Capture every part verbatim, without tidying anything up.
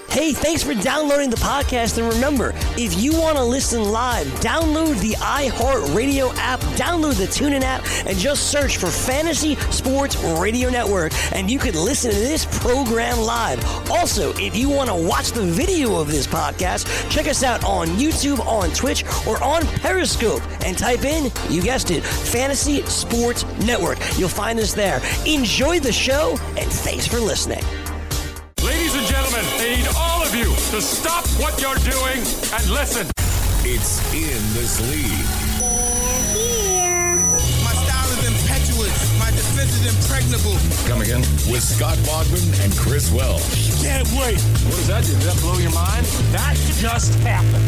Hey, thanks for downloading the podcast. And remember, if you want to listen live, download the iHeartRadio app, download the TuneIn app, and just search for Fantasy Sports Radio Network, and you can listen to this program live. Also, if you want to watch the video of this podcast, check us out on YouTube, on Twitch, or on Periscope, and type in, you guessed it, Fantasy Sports Network. You'll find us there. Enjoy the show, and thanks for listening. Ladies and gentlemen, I need all of you to stop what you're doing and listen. It's In This League. My style is impetuous. My defense is impregnable. Come again? With Scott Bogman and Chris Welsh. Can't wait. What does that do? Does that blow your mind? That just happened.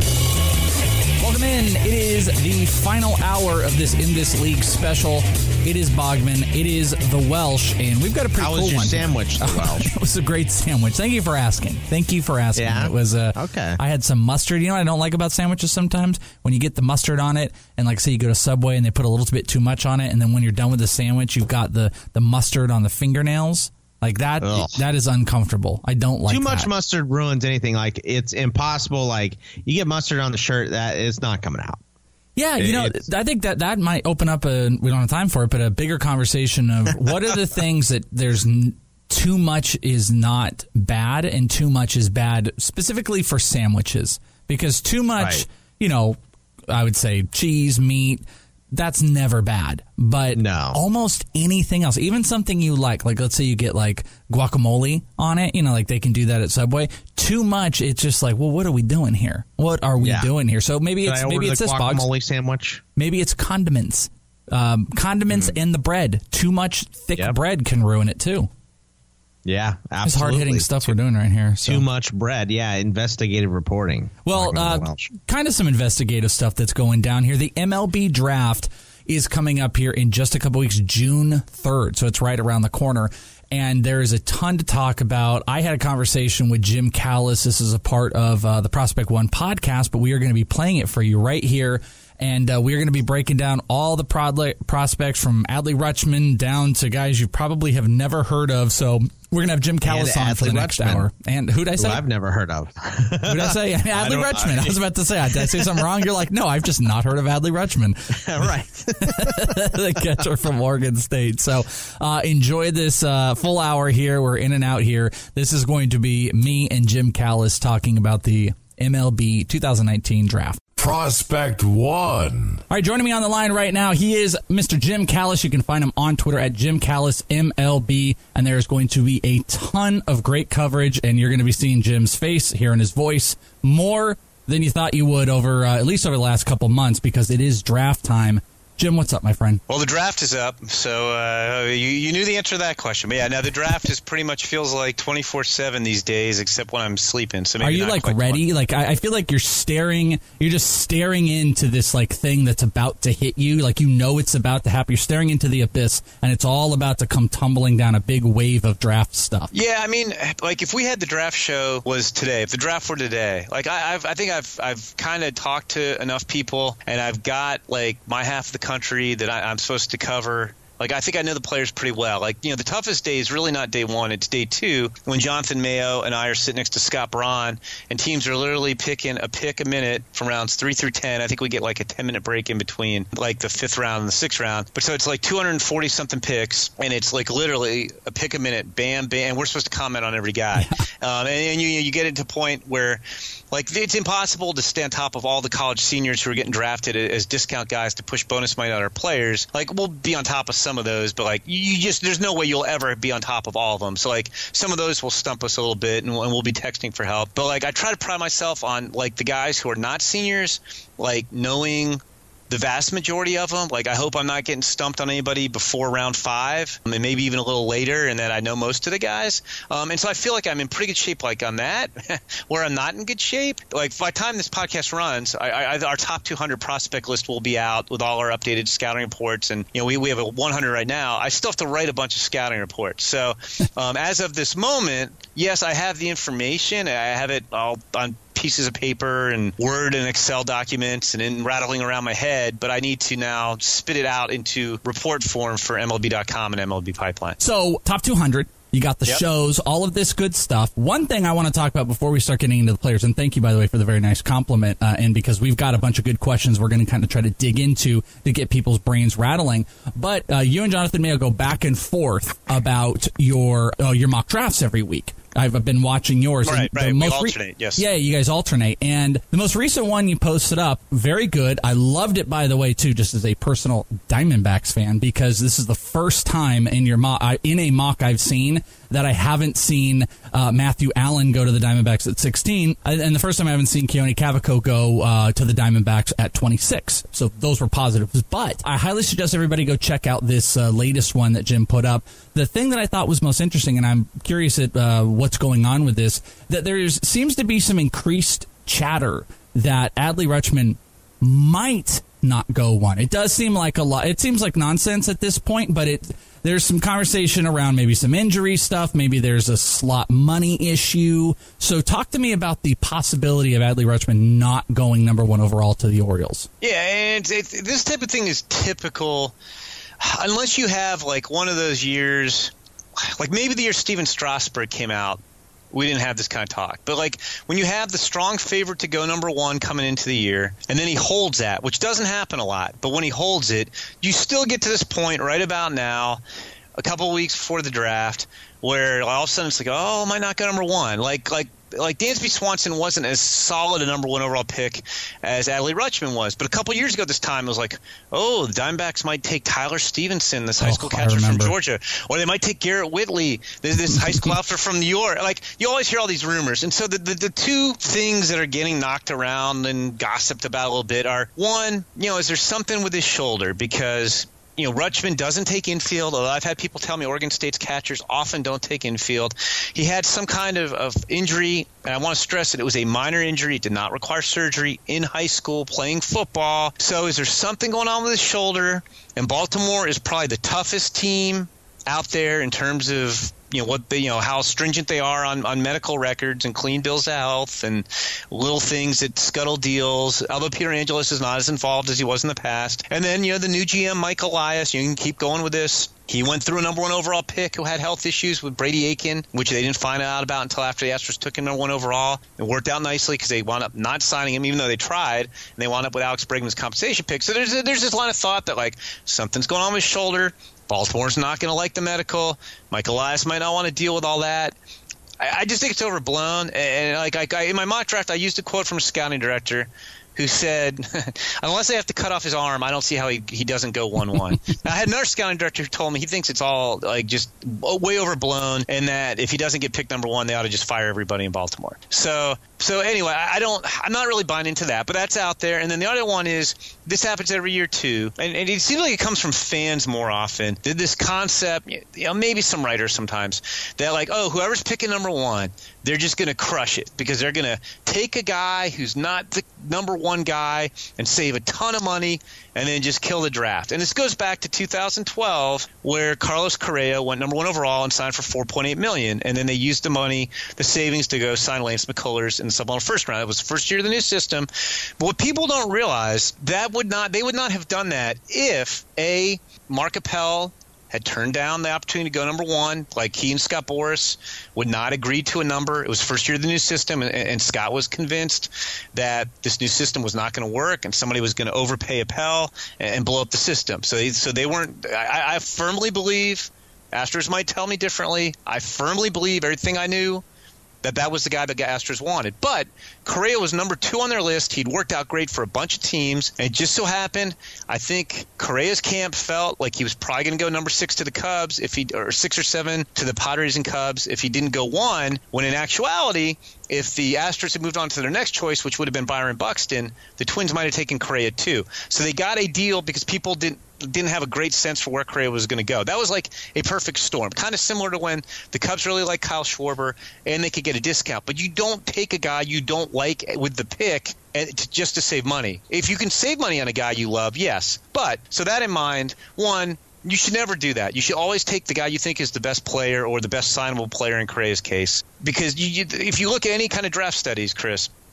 Welcome in. It is the final hour of this In This League special. It is Bogman. It is the Welsh, and we've got a pretty How cool was your one. sandwich, the Welsh? It was a great sandwich. Thank you for asking. Thank you for asking. Yeah? It was uh, Okay. I had some mustard. You know what I don't like about sandwiches sometimes? When you get the mustard on it, and like say you go to Subway and they put a little bit too much on it, and then when you're done with the sandwich, you've got the, the mustard on the fingernails. Like that, Ugh. that is uncomfortable. I don't like Too much that. mustard ruins anything. Like, it's impossible. Like, you get mustard on the shirt, that is not coming out. Yeah, you know, It's- I think that that might open up a, we don't have time for it, but a bigger conversation of what are the things that there's n- too much is not bad and too much is bad specifically for sandwiches. Because too much, Right. you know, I would say cheese, meat, that's never bad. But No. almost anything else, even something you like, like let's say you get like guacamole on it, you know, like they can do that at Subway. Too much, it's just like, well, what are we doing here? What are we Yeah. doing here? So maybe Did it's I maybe order it's the this box. guacamole sandwich? Maybe it's condiments. Um, condiments Mm. in the bread. Too much thick Yep. bread can ruin it too. Yeah, It's absolutely. hard-hitting stuff we're doing right here. So. Too much bread. Yeah, investigative reporting. Well, Talking uh, to Welsh. kind of some investigative stuff that's going down here. The M L B draft is coming up here in just a couple weeks, June third. So it's right around the corner. And there is a ton to talk about. I had a conversation with Jim Callis. This is a part of uh, the Prospect One podcast, but we are going to be playing it for you right here. And uh, we're going to be breaking down all the prod- prospects from Adley Rutschman down to guys you probably have never heard of. So we're going to have Jim Callis And on for the Adley next Rutschman. hour. And who'd I Who say? I've never heard of. Who did I say? Adley don't- Rutschman. I was about to say, did I say something wrong? You're like, no, I've just not heard of Adley Rutschman. Right. The catcher from Oregon State. So uh, enjoy this uh, full hour here. We're in and out here. This is going to be me and Jim Callis talking about the M L B twenty nineteen draft. Prospect One. All right, joining me on the line right now, he is Mister Jim Callis. You can find him on Twitter at Jim Callis M L B, and there's going to be a ton of great coverage, and you're going to be seeing Jim's face, hearing his voice more than you thought you would over uh, at least over the last couple months because it is draft time. Jim, what's up, my friend? Well, the draft is up, so uh, you, you knew the answer to that question. But yeah, now the draft is pretty much feels like twenty-four seven these days, except when I'm sleeping. So maybe Are you not like quite ready? Like I, I feel like you're staring. You're just staring into this like thing that's about to hit you. Like you know it's about to happen. You're staring into the abyss, and it's all about to come tumbling down. A big wave of draft stuff. Yeah, I mean, like if we had the draft show was today, if the draft were today, like I, I've, I think I've, I've kind of talked to enough people, and I've got like my half of the country that I, I'm supposed to cover. Like, I think I know the players pretty well. Like, you know, the toughest day is really not day one. It's day two when Jonathan Mayo and I are sitting next to Scott Braun, and teams are literally picking a pick a minute from rounds three through ten. I think we get like a ten-minute break in between, like the fifth round and the sixth round. But so it's like two hundred forty-something picks, and it's like literally a pick a minute, bam, bam. And we're supposed to comment on every guy. um, and, and you, you get into a point where – like, it's impossible to stay on top of all the college seniors who are getting drafted as discount guys to push bonus money on our players. Like, we'll be on top of some of those, but, like, you just – there's no way you'll ever be on top of all of them. So, like, some of those will stump us a little bit, and, and we'll be texting for help. But, like, I try to pride myself on, like, the guys who are not seniors, like, knowing – the vast majority of them. Like, I hope I'm not getting stumped on anybody before round five, and maybe even a little later, and that I know most of the guys. Um, and so I feel like I'm in pretty good shape, like on that. Where I'm not in good shape, like by the time this podcast runs, I, I, our top two hundred prospect list will be out with all our updated scouting reports. And you know, we we have a one hundred right now. I still have to write a bunch of scouting reports. So um, as of this moment, yes, I have the information. I have it all on pieces of paper and Word and Excel documents and in rattling around my head, but I need to now spit it out into report form for M L B dot com and M L B Pipeline. So top two hundred, You got the Yep. shows, all of this good stuff. One thing I want to talk about before we start getting into the players, and thank you, by the way, for the very nice compliment, uh, and because we've got a bunch of good questions we're going to kind of try to dig into to get people's brains rattling. But uh, you and Jonathan Mayo go back and forth about your uh, your mock drafts every week. I've been watching yours. Right, and the right. We most alternate, yes. Yeah, you guys alternate. And the most recent one you posted up, very good. I loved it, by the way, too, just as a personal Diamondbacks fan, because this is the first time in your mock, in a mock I've seen that I haven't seen uh, Matthew Allen go to the Diamondbacks at sixteen, and the first time I haven't seen Keone Cavaco go uh, to the Diamondbacks at twenty-six. So those were positives. But I highly suggest everybody go check out this uh, latest one that Jim put up. The thing that I thought was most interesting, and I'm curious at uh, what's going on with this, that there seems to be some increased chatter that Adley Rutschman might not go one. It does seem like a lot. It seems like nonsense at this point, but it there's some conversation around maybe some injury stuff. Maybe there's a slot money issue. So talk to me about the possibility of Adley Rutschman not going number one overall to the Orioles. Yeah, and it, this type of thing is typical unless you have like one of those years, like maybe the year Steven Strasburg came out. We didn't have this kind of talk. But, like, when you have the strong favorite to go number one coming into the year, and then he holds that, which doesn't happen a lot, but when he holds it, you still get to this point right about now, a couple of weeks before the draft, where all of a sudden it's like, oh, I might not go number one. Like, like, like Dansby Swanson wasn't as solid a number one overall pick as Adley Rutschman was. But a couple years ago this time, it was like, oh, the Diamondbacks might take Tyler Stevenson, this high school oh, catcher from Georgia. Or they might take Garrett Whitley, this, this high school outfielder from New York. Like, you always hear all these rumors. And so the, the, the two things that are getting knocked around and gossiped about a little bit are, one, you know, is there something with his shoulder? Because – you know, Rutschman doesn't take infield, although I've had people tell me Oregon State's catchers often don't take infield. He had some kind of, of injury, and I want to stress that it was a minor injury. It did not require surgery in high school playing football. So is there something going on with his shoulder? And Baltimore is probably the toughest team out there in terms of, you know, what they, you know, how stringent they are on, on medical records and clean bills of health and little things that scuttle deals. Although Peter Angelos is not as involved as he was in the past. And then, you know, the new G M, Mike Elias, you can keep going with this. He went through a number one overall pick who had health issues with Brady Aiken, which they didn't find out about until after the Astros took him number one overall. It worked out nicely because they wound up not signing him, even though they tried, and they wound up with Alex Bregman's compensation pick. So there's a, there's this line of thought that, like, something's going on with his shoulder. Baltimore's not going to like the medical. Mike Elias might not want to deal with all that. I, I just think it's overblown. And, and like I, I, in my mock draft, I used a quote from a scouting director who said, unless they have to cut off his arm, I don't see how he, he doesn't go one one. I had another scouting director who told me he thinks it's all like just way overblown and that if he doesn't get picked number one, they ought to just fire everybody in Baltimore. So so anyway, I don't – I'm not really buying into that, but that's out there. And then the other one is this happens every year too, and, and it seems like it comes from fans more often. This concept, you know, maybe some writers sometimes, that like, oh, whoever's picking number one, they're just going to crush it because they're going to take a guy who's not the number one guy and save a ton of money and then just kill the draft. And this goes back to two thousand twelve where Carlos Correa went number one overall and signed for four point eight million dollars, and then they used the money, the savings, to go sign Lance McCullers in the supplemental first round. It was the first year of the new system. But what people don't realize, that would not they would not have done that if A, Mark Appel had turned down the opportunity to go number one, like he and Scott Boras would not agree to a number. It was first year of the new system, and, and Scott was convinced that this new system was not going to work, and somebody was going to overpay Appel and, and blow up the system. So, they, so they weren't. I, I firmly believe, Astros might tell me differently. I firmly believe everything I knew, that that was the guy that the Astros wanted. But Correa was number two on their list. He'd worked out great for a bunch of teams. And it just so happened, I think Correa's camp felt like he was probably going to go number six to the Cubs, if he or six or seven to the Padres and Cubs if he didn't go one, when in actuality, if the Astros had moved on to their next choice, which would have been Byron Buxton, the Twins might have taken Correa too. So they got a deal because people didn't didn't have a great sense for where Correa was going to go. That was like a perfect storm, kind of similar to when the Cubs really like Kyle Schwarber and they could get a discount. But you don't take a guy you don't like with the pick to, just to save money. If you can save money on a guy you love, yes. But so that in mind, one, you should never do that. You should always take the guy you think is the best player or the best signable player in Correa's case. Because you, you, if you look at any kind of draft studies, Chris,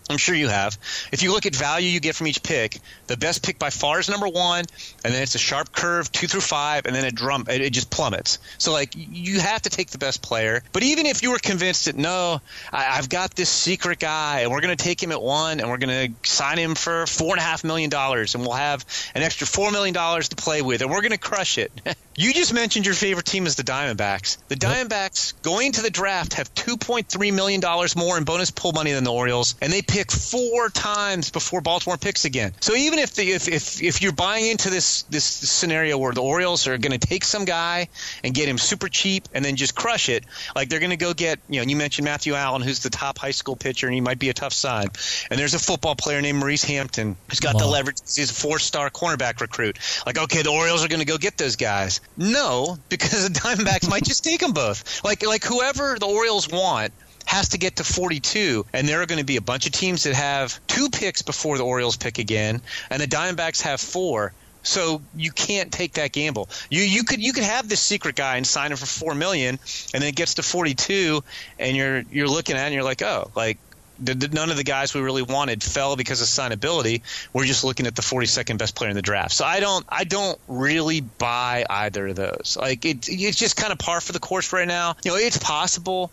I'm sure you have. If you look at value you get from each pick, the best pick by far is number one, and then it's a sharp curve, two through five, and then it drum it, it just plummets. So, like, you have to take the best player. But even if you were convinced that, no, I, I've got this secret guy, and we're going to take him at one, and we're going to sign him for four and a half million dollars, and we'll have an extra four million dollars to play with, and we're going to crush it. You just mentioned your favorite team is the Diamondbacks. The Diamondbacks, going to the draft, have two point three million dollars more in bonus pool money than the Orioles, and they pick four times before Baltimore picks again. So even if the if if, if you're buying into this this scenario where the Orioles are going to take some guy and get him super cheap and then just crush it, like they're going to go get, you know, you mentioned Matthew Allen, who's the top high school pitcher, and he might be a tough sign. And there's a football player named Maurice Hampton who's got wow. the leverage. He's a four-star cornerback recruit. Like, okay, the Orioles are going to go get those guys. No, because the Diamondbacks might just take them both. Like like whoever the Orioles want has to get to forty-two, and there are going to be a bunch of teams that have two picks before the Orioles pick again, and the Diamondbacks have four. So you can't take that gamble. You you could you could have this secret guy and sign him for four million, and then it gets to forty-two, and you're you're looking at it and you're like, oh, like the, the, none of the guys we really wanted fell because of signability. We're just looking at the forty-second best player in the draft. So I don't I don't really buy either of those. Like it it's just kind of par for the course right now. You know, it's possible.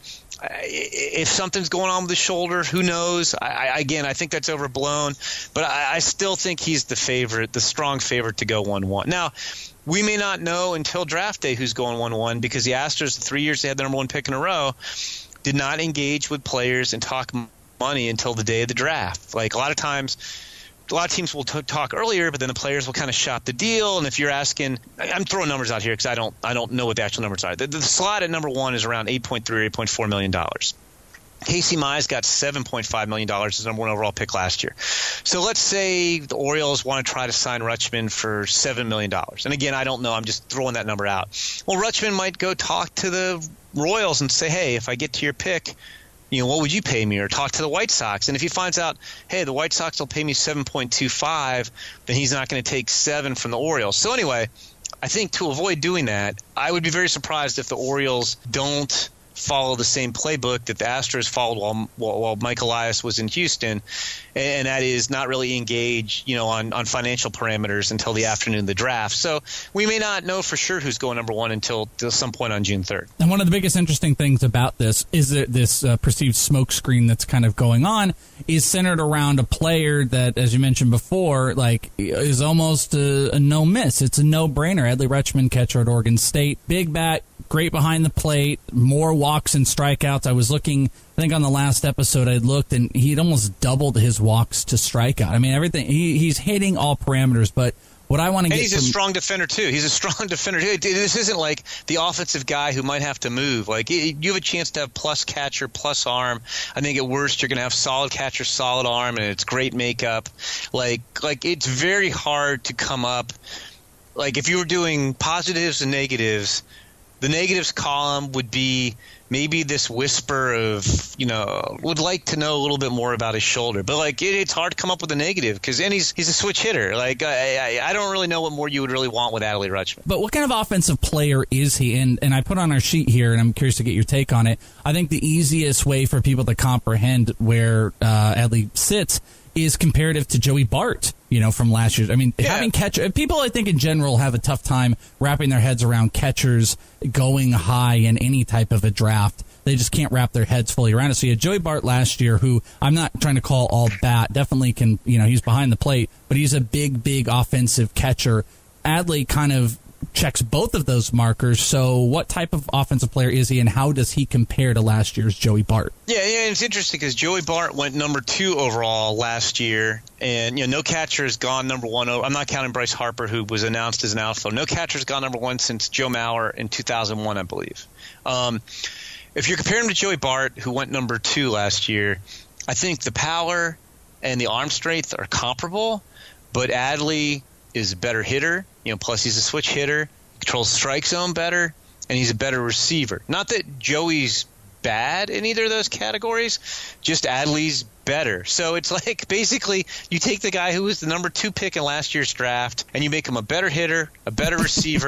If something's going on with the shoulder, who knows? I, I, again, I think that's overblown, but I, I still think he's the favorite, the strong favorite to go one one. Now, we may not know until draft day who's going one one because the Astros, the three years they had the number one pick in a row, did not engage with players and talk money until the day of the draft. Like a lot of times, a lot of teams will t- talk earlier, but then the players will kind of shop the deal. And if you're asking, I'm throwing numbers out here because I don't, I don't know what the actual numbers are. The, the slot at number one is around eight point three or eight point four million dollars. Casey Mize got seven point five million dollars as number one overall pick last year. So let's say the Orioles want to try to sign Rutschman for seven million dollars. And again, I don't know. I'm just throwing that number out. Well, Rutschman might go talk to the Royals and say, hey, if I get to your pick, you know, what would you pay me? Or talk to the White Sox. And if he finds out, hey, the White Sox will pay me seven point two five, then he's not going to take seven from the Orioles. So anyway, I think to avoid doing that, I would be very surprised if the Orioles don't follow the same playbook that the Astros followed while while, while Mike Elias was in Houston, and that is not really engage, you know, on, on financial parameters until the afternoon of the draft. So we may not know for sure who's going number one until, until some point on June third. And one of the biggest interesting things about this is that this uh, perceived smokescreen that's kind of going on is centered around a player that, as you mentioned before, like is almost a, a no miss. It's a no brainer. Adley Rutschman, catcher at Oregon State, big bat, great behind the plate, more walks and strikeouts. I was looking, I think on the last episode I looked, and he'd almost doubled his walks to strikeout. I mean, everything. He, he's hitting all parameters, but what I want to get And he's from, a strong defender, too. He's a strong defender. This isn't like the offensive guy who might have to move. Like, you have a chance to have plus catcher, plus arm. I think at worst you're going to have solid catcher, solid arm, and it's great makeup. Like, like it's very hard to come up. Like, if you were doing positives and negatives, the negatives column would be maybe this whisper of, you know, would like to know a little bit more about his shoulder. But, like, it, it's hard to come up with a negative because, and he's, he's a switch hitter. Like, I, I, I don't really know what more you would really want with Adley Rutschman. But what kind of offensive player is he? And, and I put on our sheet here, and I'm curious to get your take on it. I think the easiest way for people to comprehend where uh, Adley sits is comparative to Joey Bart, you know, from last year. I mean, yeah. having catcher people, I think in general have a tough time wrapping their heads around catchers going high in any type of a draft. They just can't wrap their heads fully around it. So you had Joey Bart last year, who I'm not trying to call all bat, definitely can, you know, he's behind the plate, but he's a big, big offensive catcher. Adley kind of checks both of those markers. So what type of offensive player is he, and how does he compare to last year's Joey Bart? Yeah, yeah, it's interesting because Joey Bart went number two overall last year, and you know, no catcher has gone number one. I'm not counting Bryce Harper, who was announced as an outfielder. No catcher has gone number one since Joe Mauer in two thousand one, I believe. Um, if you're comparing him to Joey Bart, who went number two last year, I think the power and the arm strength are comparable, but Adley is a better hitter. You know, plus he's a switch hitter, controls the strike zone better, and he's a better receiver. Not that Joey's bad in either of those categories, just Adley's better. So it's like basically you take the guy who was the number two pick in last year's draft and you make him a better hitter, a better receiver,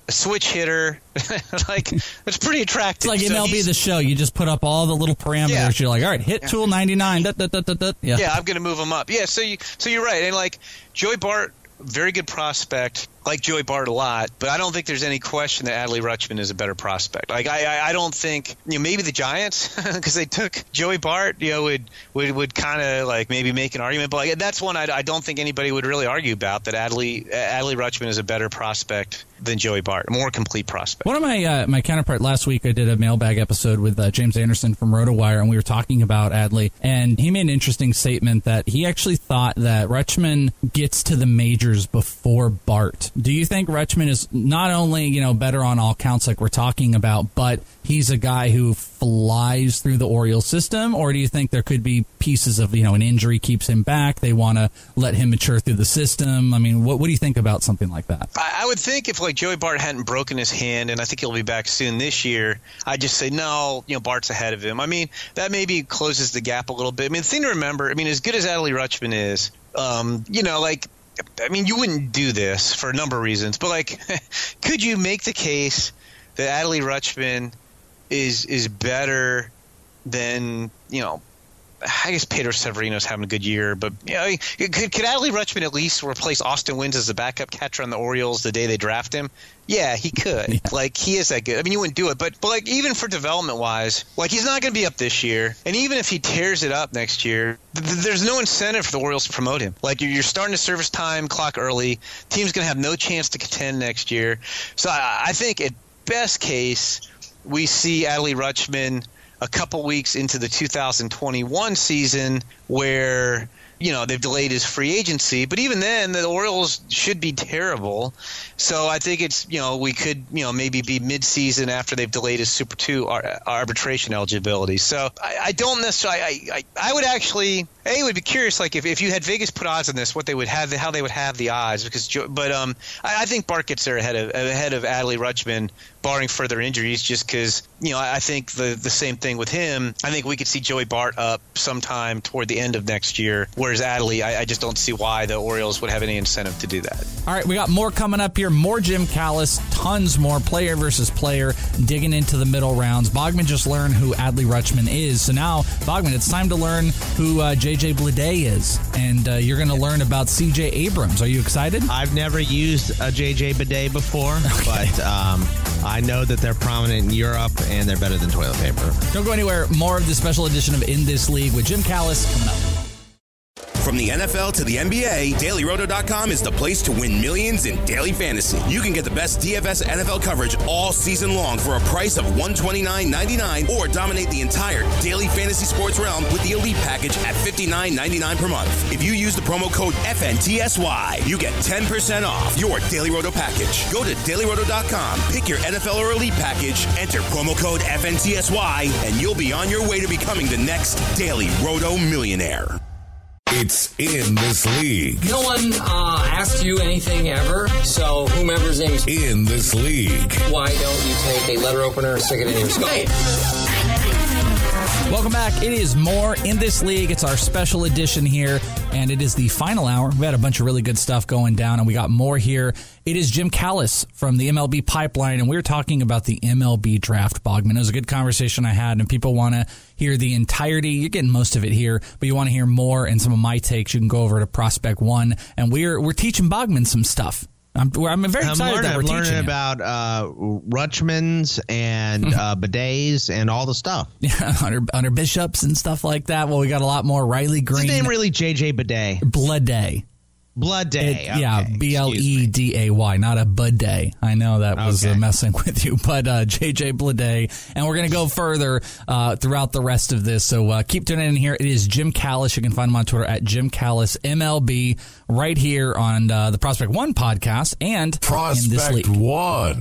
a switch hitter. Like, it's pretty attractive. It's like so M L B The Show. You just put up all the little parameters. Yeah. You're like, all right, hit tool ninety-nine. Da, da, da, da, da. Yeah. Yeah, I'm going to move him up. Yeah, so you so you're right. And like Joey Bart, very good prospect. Like Joey Bart a lot, but I don't think there's any question that Adley Rutschman is a better prospect. Like I, I, I don't think you know maybe the Giants because they took Joey Bart, you know, would would, would kind of like maybe make an argument, but like, that's one I, I don't think anybody would really argue about that Adley Adley Rutschman is a better prospect than Joey Bart, a more complete prospect. One of my uh, my counterpart last week, I did a mailbag episode with uh, James Anderson from RotoWire, and we were talking about Adley, and he made an interesting statement that he actually thought that Rutschman gets to the majors before Bart. Do you think Rutschman is not only, you know, better on all counts like we're talking about, but he's a guy who flies through the Orioles system? Or do you think there could be pieces of, you know, an injury keeps him back, they want to let him mature through the system? I mean, what, what do you think about something like that? I, I would think if, like, Joey Bart hadn't broken his hand, and I think he'll be back soon this year, I'd just say, no, you know, Bart's ahead of him. I mean, that maybe closes the gap a little bit. I mean, the thing to remember, I mean, as good as Adley Rutschman is, um, you know, like, I mean, you wouldn't do this for a number of reasons, but, like, could you make the case that Adley Rutschman is is better than, you know, I guess Pedro Severino's having a good year, but you know, could, could Adley Rutschman at least replace Austin Wynns as the backup catcher on the Orioles the day they draft him? Yeah, he could. Yeah. Like, he is that good. I mean, you wouldn't do it, but, but like, even for development-wise, like, he's not going to be up this year, and even if he tears it up next year, th- there's no incentive for the Orioles to promote him. Like, you're, you're starting to service time clock early. Team's going to have no chance to contend next year. So I, I think at best case, we see Adley Rutschman a couple weeks into the two thousand twenty-one season where, you know, they've delayed his free agency. But even then, the Orioles should be terrible. So I think it's, you know, we could, you know, maybe be mid-season after they've delayed his Super two ar- arbitration eligibility. So I, I don't necessarily I, – I, I would actually – A, would be curious, like, if, if you had Vegas put odds on this, what they would have – how they would have the odds. Because – but um, I, I think Bart gets there ahead of ahead of Adley Rutschman, barring further injuries, just because, you know, I think the, the same thing with him. I think we could see Joey Bart up sometime toward the end of next year, whereas Adley, I, I just don't see why the Orioles would have any incentive to do that. All right, we got more coming up here. More Jim Callis, tons more player versus player, digging into the middle rounds. Bogman just learned who Adley Rutschman is. So now, Bogman, it's time to learn who uh, J J Bleday is. And uh, you're going to learn about C J Abrams. Are you excited? I've never used a J J Bidet before, okay. but um, I know that they're prominent in Europe and they're better than toilet paper. Don't go anywhere. More of the special edition of In This League with Jim Callis coming up. From the N F L to the N B A, Daily Roto dot com is the place to win millions in daily fantasy. You can get the best D F S N F L coverage all season long for a price of one hundred twenty-nine ninety-nine, or dominate the entire daily fantasy sports realm with the Elite package at fifty-nine ninety-nine per month. If you use the promo code F N T S Y, you get ten percent off your Daily Roto package. Go to Daily Roto dot com, pick your N F L or Elite package, enter promo code F N T S Y, and you'll be on your way to becoming the next Daily Roto millionaire. It's In This League. No one uh, asked you anything ever, so whomever's name is In This League. Why don't you take a letter opener, stick it in your skull? Welcome back. It is more In This League. It's our special edition here, and it is the final hour. We had a bunch of really good stuff going down, and we got more here. It is Jim Callis from the M L B Pipeline, and we were talking about the M L B draft, Bogman. It was a good conversation I had, and people want to hear the entirety. You're getting most of it here, but you want to hear more and some of my takes, you can go over to Prospect One, and we're we're teaching Bogman some stuff. I'm, I'm very excited I'm learning, that we're I'm teaching learning him. about uh, Rutschmans and uh, bidets and all the stuff. Yeah, under, under bishops and stuff like that. Well, we got a lot more. Riley Green. His name really J J Bidet. Blood Day. Blood Day. It, okay. Yeah, B L E D A Y, not a bud day. I know that was okay. uh, messing with you, but uh, J J Bleday. And we're going to go further uh, throughout the rest of this. So uh, keep tuning in here. It is Jim Callis. You can find him on Twitter at Jim Callis M L B, right here on uh, the Prospect One podcast and Prospect In This League. One.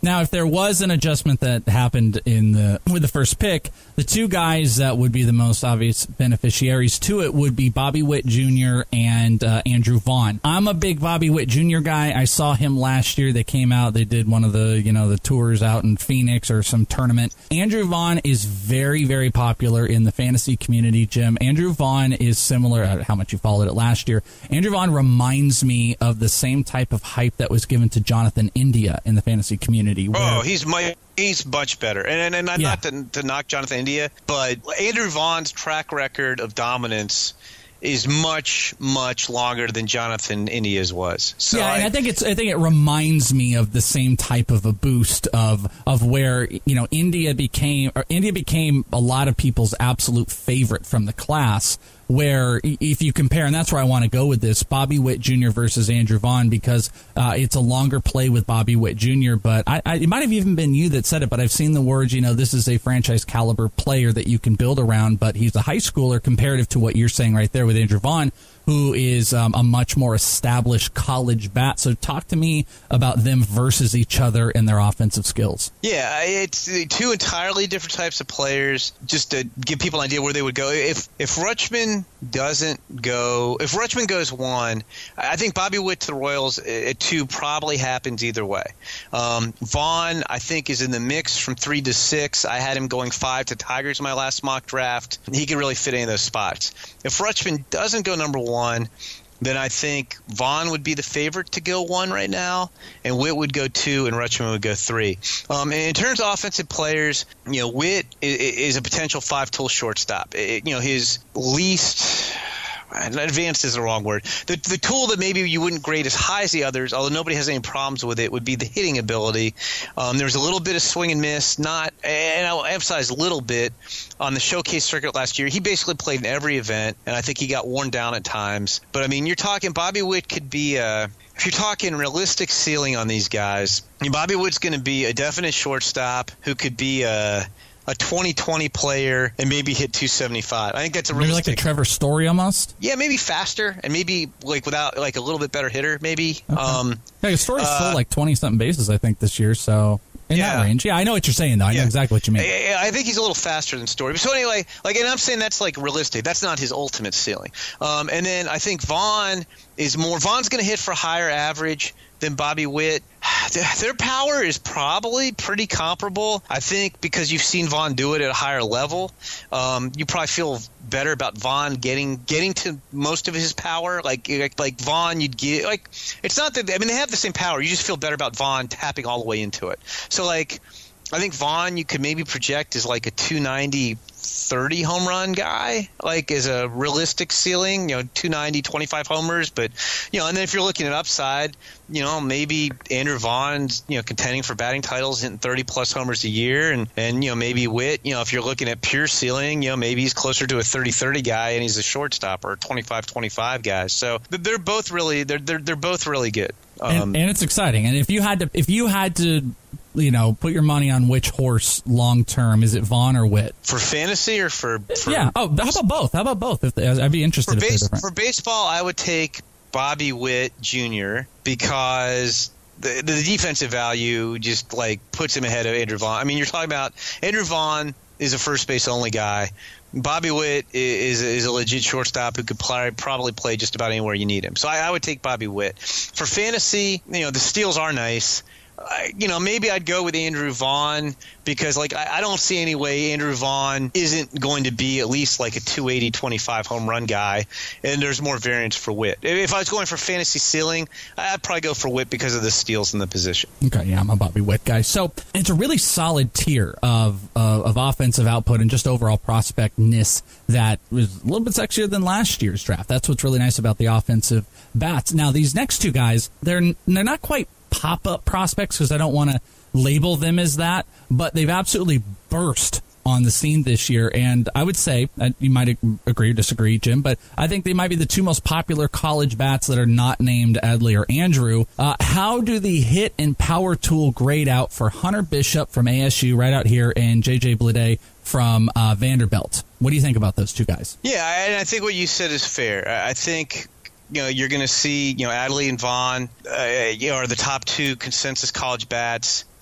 Now, if there was an adjustment that happened in the with the first pick, the two guys that would be the most obvious beneficiaries to it would be Bobby Witt Junior and uh, Andrew Vaughn. I'm a big Bobby Witt Junior guy. I saw him last year. They came out. They did one of the you know the tours out in Phoenix or some tournament. Andrew Vaughn is very very popular in the fantasy community, Jim. Andrew Vaughn is similar. Uh, how much you followed it last year? Andrew Vaughn reminds me of the same type of hype that was given to Jonathan India in the fantasy community. Oh, he's my. He's much better. And, and, and I'm Yeah. not to, to knock Jonathan India, but Andrew Vaughn's track record of dominance is much, much longer than Jonathan India's was. So yeah, I, and I think it's. I think it reminds me of the same type of a boost of of where you know India became. Or India became a lot of people's absolute favorite from the class. Where if you compare, and that's where I want to go with this, Bobby Witt Junior versus Andrew Vaughn, because uh, it's a longer play with Bobby Witt Junior But I, I, it might have even been you that said it, but I've seen the words, you know, this is a franchise caliber player that you can build around, but he's a high schooler comparative to what you're saying right there with Andrew Vaughn, who is um, a much more established college bat. So talk to me about them versus each other and their offensive skills. Yeah, it's two entirely different types of players. Just to give people an idea where they would go. If if Rutschman doesn't go, if Rutschman goes one, I think Bobby Witt to the Royals at two probably happens either way. Um, Vaughn, I think, is in the mix from three to six. I had him going five to Tigers in my last mock draft. He could really fit any of those spots. If Rutschman doesn't go number one, then I think Vaughn would be the favorite to go one right now, and Witt would go two, and Rutschman would go three. Um, and in terms of offensive players, you know, Witt is, is a potential five-tool shortstop. It, you know, his least advanced is the wrong word. The the tool that maybe you wouldn't grade as high as the others, although nobody has any problems with it, would be the hitting ability. Um, there's a little bit of swing and miss, not, and I'll emphasize a little bit, on the showcase circuit last year. He basically played in every event, and I think he got worn down at times. But, I mean, you're talking Bobby Witt could be a – if you're talking realistic ceiling on these guys, I mean, Bobby Witt's going to be a definite shortstop who could be a – a twenty twenty player and maybe hit two seventy-five. I think that's a Maybe realistic. like a Trevor Story almost? Yeah, maybe faster and maybe like without like a little bit better hitter maybe. Okay. Um, Yeah, Story's uh, still like twenty-something bases, I think, this year, so in Yeah. that range. Yeah, I know what you're saying, though. I know Yeah. exactly what you mean. I, I think he's a little faster than Story. So anyway, like, and I'm saying that's like realistic. That's not his ultimate ceiling. Um, and then I think Vaughn is more. Vaughn's going to hit for higher average than Bobby Witt. Their power is probably pretty comparable. I think because you've seen Vaughn do it at a higher level, um, you probably feel better about Vaughn getting getting to most of his power. Like like, like Vaughn, you'd get like it's not that I mean they have the same power. You just feel better about Vaughn tapping all the way into it. So like I think Vaughn you could maybe project as like a two ninety. thirty home run guy, like as a realistic ceiling, you know, two ninety, twenty-five homers. But, you know, and then if you're looking at upside, you know, maybe Andrew Vaughn's, you know, contending for batting titles, hitting thirty plus homers a year. And, and, you know, maybe Witt, you know, if you're looking at pure ceiling, you know, maybe he's closer to a thirty thirty guy and he's a shortstop or a twenty-five twenty-five guy. So they're both really, they're, they're, they're both really good. Um, and, and it's exciting. And if you had to, if you had to, you know, put your money on which horse long term, is it Vaughn or Witt? For fantasy or for, for yeah. Oh, how about both? How about both? If they, I'd be interested for, if they're base, different. for baseball, I would take Bobby Witt Junior because the, the defensive value just like puts him ahead of Andrew Vaughn. I mean, you're talking about Andrew Vaughn is a first base only guy. Bobby Witt is is a legit shortstop who could play, probably play just about anywhere you need him. So I, I would take Bobby Witt. For fantasy, you know, the steals are nice. I, you know, maybe I'd go with Andrew Vaughn because, like, I, I don't see any way Andrew Vaughn isn't going to be at least like a two eighty, twenty-five home run guy, and there's more variance for Witt. If I was going for fantasy ceiling, I'd probably go for Witt because of the steals in the position. Okay, yeah, I'm a Bobby Witt guy. So it's a really solid tier of uh, of offensive output and just overall prospectness that was a little bit sexier than last year's draft. That's what's really nice about the offensive bats. Now, these next two guys, they're they're not quite pop-up prospects because I don't want to label them as that, but they've absolutely burst on the scene this year, and I would say, uh, you might agree or disagree, Jim, but I think they might be the two most popular college bats that are not named Adley or Andrew. Uh, how do the hit and power tool grade out for Hunter Bishop from A S U right out here and J J Bleday from uh, Vanderbilt? What do you think about those two guys? Yeah, and I think what you said is fair. I think you know, you're going to see, you know, Adley and Vaughn, uh, you know, are the top two consensus college bats.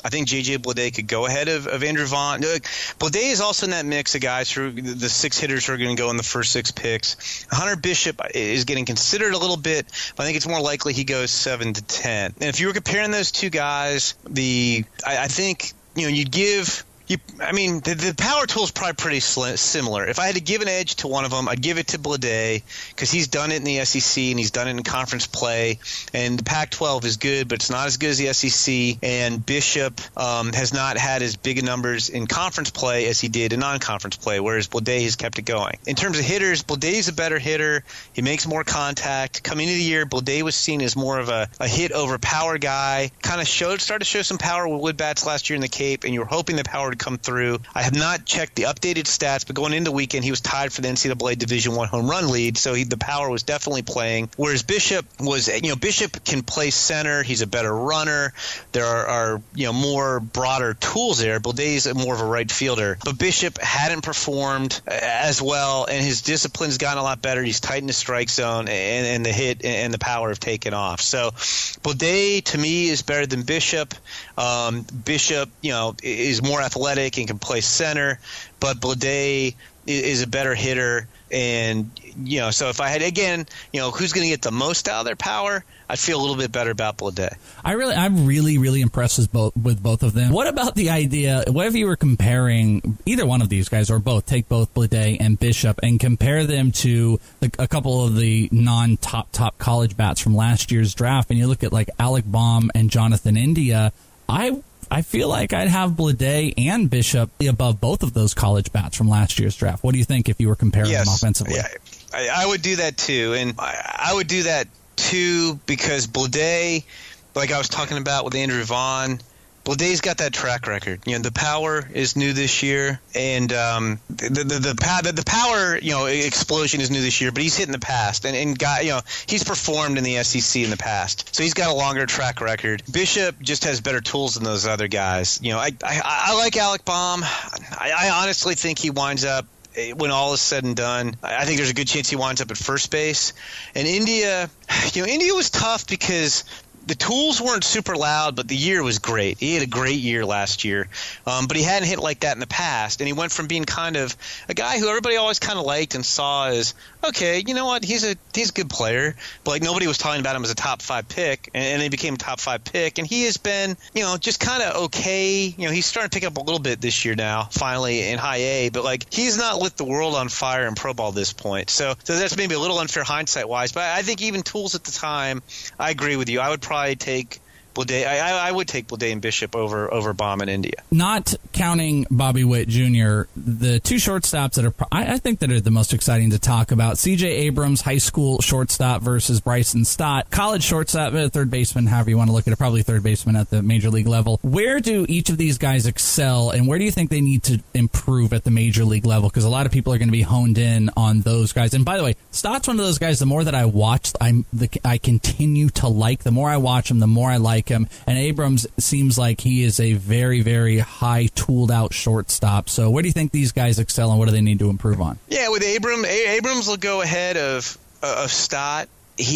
I think J J Bleday could go ahead of, of Andrew Vaughn. Bleday is also in that mix of guys who the six hitters who are going to go in the first six picks. Hunter Bishop is getting considered a little bit, but I think it's more likely he goes seven to ten. And if you were comparing those two guys, the I, I think you know you'd give. You, I mean, the, the power tool is probably pretty sli- similar. If I had to give an edge to one of them, I'd give it to Bleday because he's done it in the S E C and he's done it in conference play. And the Pac twelve is good, but it's not as good as the S E C. And Bishop um, has not had as big of numbers in conference play as he did in non-conference play, whereas Bleday has kept it going. In terms of hitters, Bleday's a better hitter. He makes more contact. Coming into the year, Bleday was seen as more of a, a hit over power guy. Kind of showed started to show some power with wood bats last year in the Cape, and you were hoping the power come through. I have not checked the updated stats, but going into the weekend, he was tied for the N C double A Division One home run lead, so he, the power was definitely playing. Whereas Bishop was, you know, Bishop can play center. He's a better runner. There are, are you know, more broader tools there. Bleday's more of a right fielder, but Bishop hadn't performed as well, and his discipline's gotten a lot better. He's tightened the strike zone, and, and the hit and the power have taken off. So Bleday, to me, is better than Bishop. Um, Bishop, you know, is more athletic and can play center, but Bleday is a better hitter. And, you know, so if I had, again, you know, who's going to get the most out of their power, I'd feel a little bit better about Bleday. I really, I'm really, really impressed with both, with both of them. What about the idea, what if you were comparing either one of these guys or both, take both Bleday and Bishop and compare them to the, a couple of the non-top, top college bats from last year's draft, and you look at like Alec Baum and Jonathan India, I I feel like I'd have Bleday and Bishop above both of those college bats from last year's draft. What do you think if you were comparing yes. them offensively? Yeah, I, I would do that too, and I, I would do that too because Bleday, like I was talking about with Andrew Vaughn, Bleday's got that track record. You know, the power is new this year, and um, the the the, the the power, you know, explosion is new this year. But he's hit in the past, and and got, you know, he's performed in the S E C in the past, so he's got a longer track record. Bishop just has better tools than those other guys. You know, I I, I like Alec Baum. I, I honestly think he winds up, when all is said and done, I think there's a good chance he winds up at first base. And India, you know, India was tough because the tools weren't super loud, but the year was great. He had a great year last year, um, but he hadn't hit like that in the past. And he went from being kind of a guy who everybody always kind of liked and saw as, okay, you know what, he's a he's a good player, but like nobody was talking about him as a top five pick, and, and he became a top five pick. And he has been, you know, just kind of okay. You know, he's starting to pick up a little bit this year now, finally in high A, but like he's not lit the world on fire in pro ball at this point. So, so that's maybe a little unfair hindsight wise, but I think even tools at the time, I agree with you. I would probably Probably take Bleday. I, I would take Bleday and Bishop over over Baum in India. Not counting Bobby Witt Junior, the two shortstops that are I, I think that are the most exciting to talk about: C J Abrams, high school shortstop, versus Bryson Stott, college shortstop, third baseman, however you want to look at it, probably third baseman at the major league level. Where do each of these guys excel, and where do you think they need to improve at the major league level? Because a lot of people are going to be honed in on those guys. And by the way, Stott's one of those guys. The more that I watch, I'm the, I continue to like. The more I watch him, the more I like him. And Abrams seems like he is a very, very high tooled out shortstop. So where do you think these guys excel, and what do they need to improve on? Yeah, with Abrams, Abrams will go ahead of of Stott.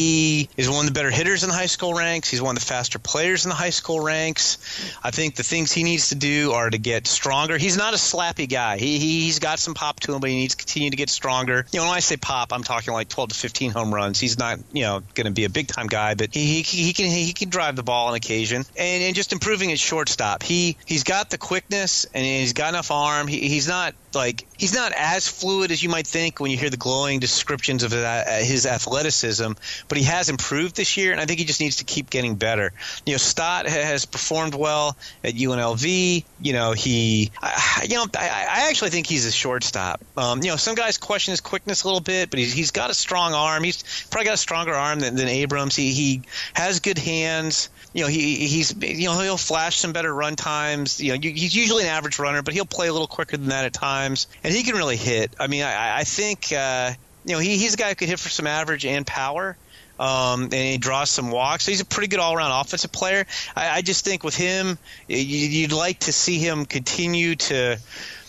He is one of the better hitters in the high school ranks. He's one of the faster players in the high school ranks. I think the things he needs to do are to get stronger. He's not a slappy guy. He, he's got some pop to him, but he needs to continue to get stronger. You know, when I say pop, I'm talking like twelve to fifteen home runs. He's not, you know, going to be a big-time guy, but he, he he can he can drive the ball on occasion. And, and just improving his shortstop. He, he's got the quickness, and he's got enough arm. He, he's not like he's not as fluid as you might think when you hear the glowing descriptions of his athleticism, but he has improved this year, and I think he just needs to keep getting better. You know, Stott has performed well at U N L V. You know, he, I, you know, I, I actually think he's a shortstop. Um, you know, some guys question his quickness a little bit, but he's he's got a strong arm. He's probably got a stronger arm than, than Abrams. He he has good hands. You know, he he's you know he'll flash some better run times. You know, he's usually an average runner, but he'll play a little quicker than that at times, and he can really hit. I mean, I, I think uh, you know he, he's a guy who could hit for some average and power. Um, and he draws some walks. So he's a pretty good all-around offensive player. I, I just think with him, you, you'd like to see him continue to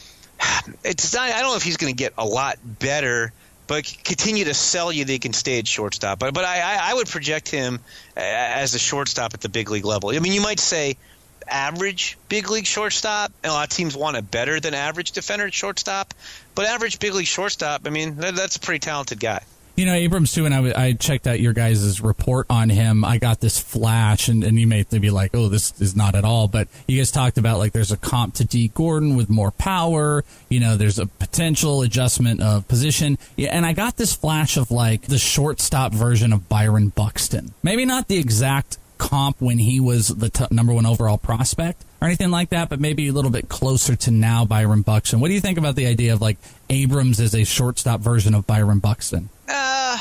– it's not, I don't know if he's going to get a lot better, but continue to sell you that he can stay at shortstop. But but I, I would project him as a shortstop at the big league level. I mean, you might say – average big league shortstop, and a lot of teams want a better than average defender at shortstop. But average big league shortstop, I mean, that, that's a pretty talented guy. You know, Abrams, too, and I, I checked out your guys' report on him. I got this flash, and, and you may be like, oh, this is not at all. But you guys talked about, like, there's a comp to D. Gordon with more power. You know, there's a potential adjustment of position. Yeah, and I got this flash of, like, the shortstop version of Byron Buxton. Maybe not the exact comp when he was the t- number one overall prospect or anything like that, but maybe a little bit closer to now Byron Buxton. What do you think about the idea of, like, Abrams as a shortstop version of Byron Buxton? Uh,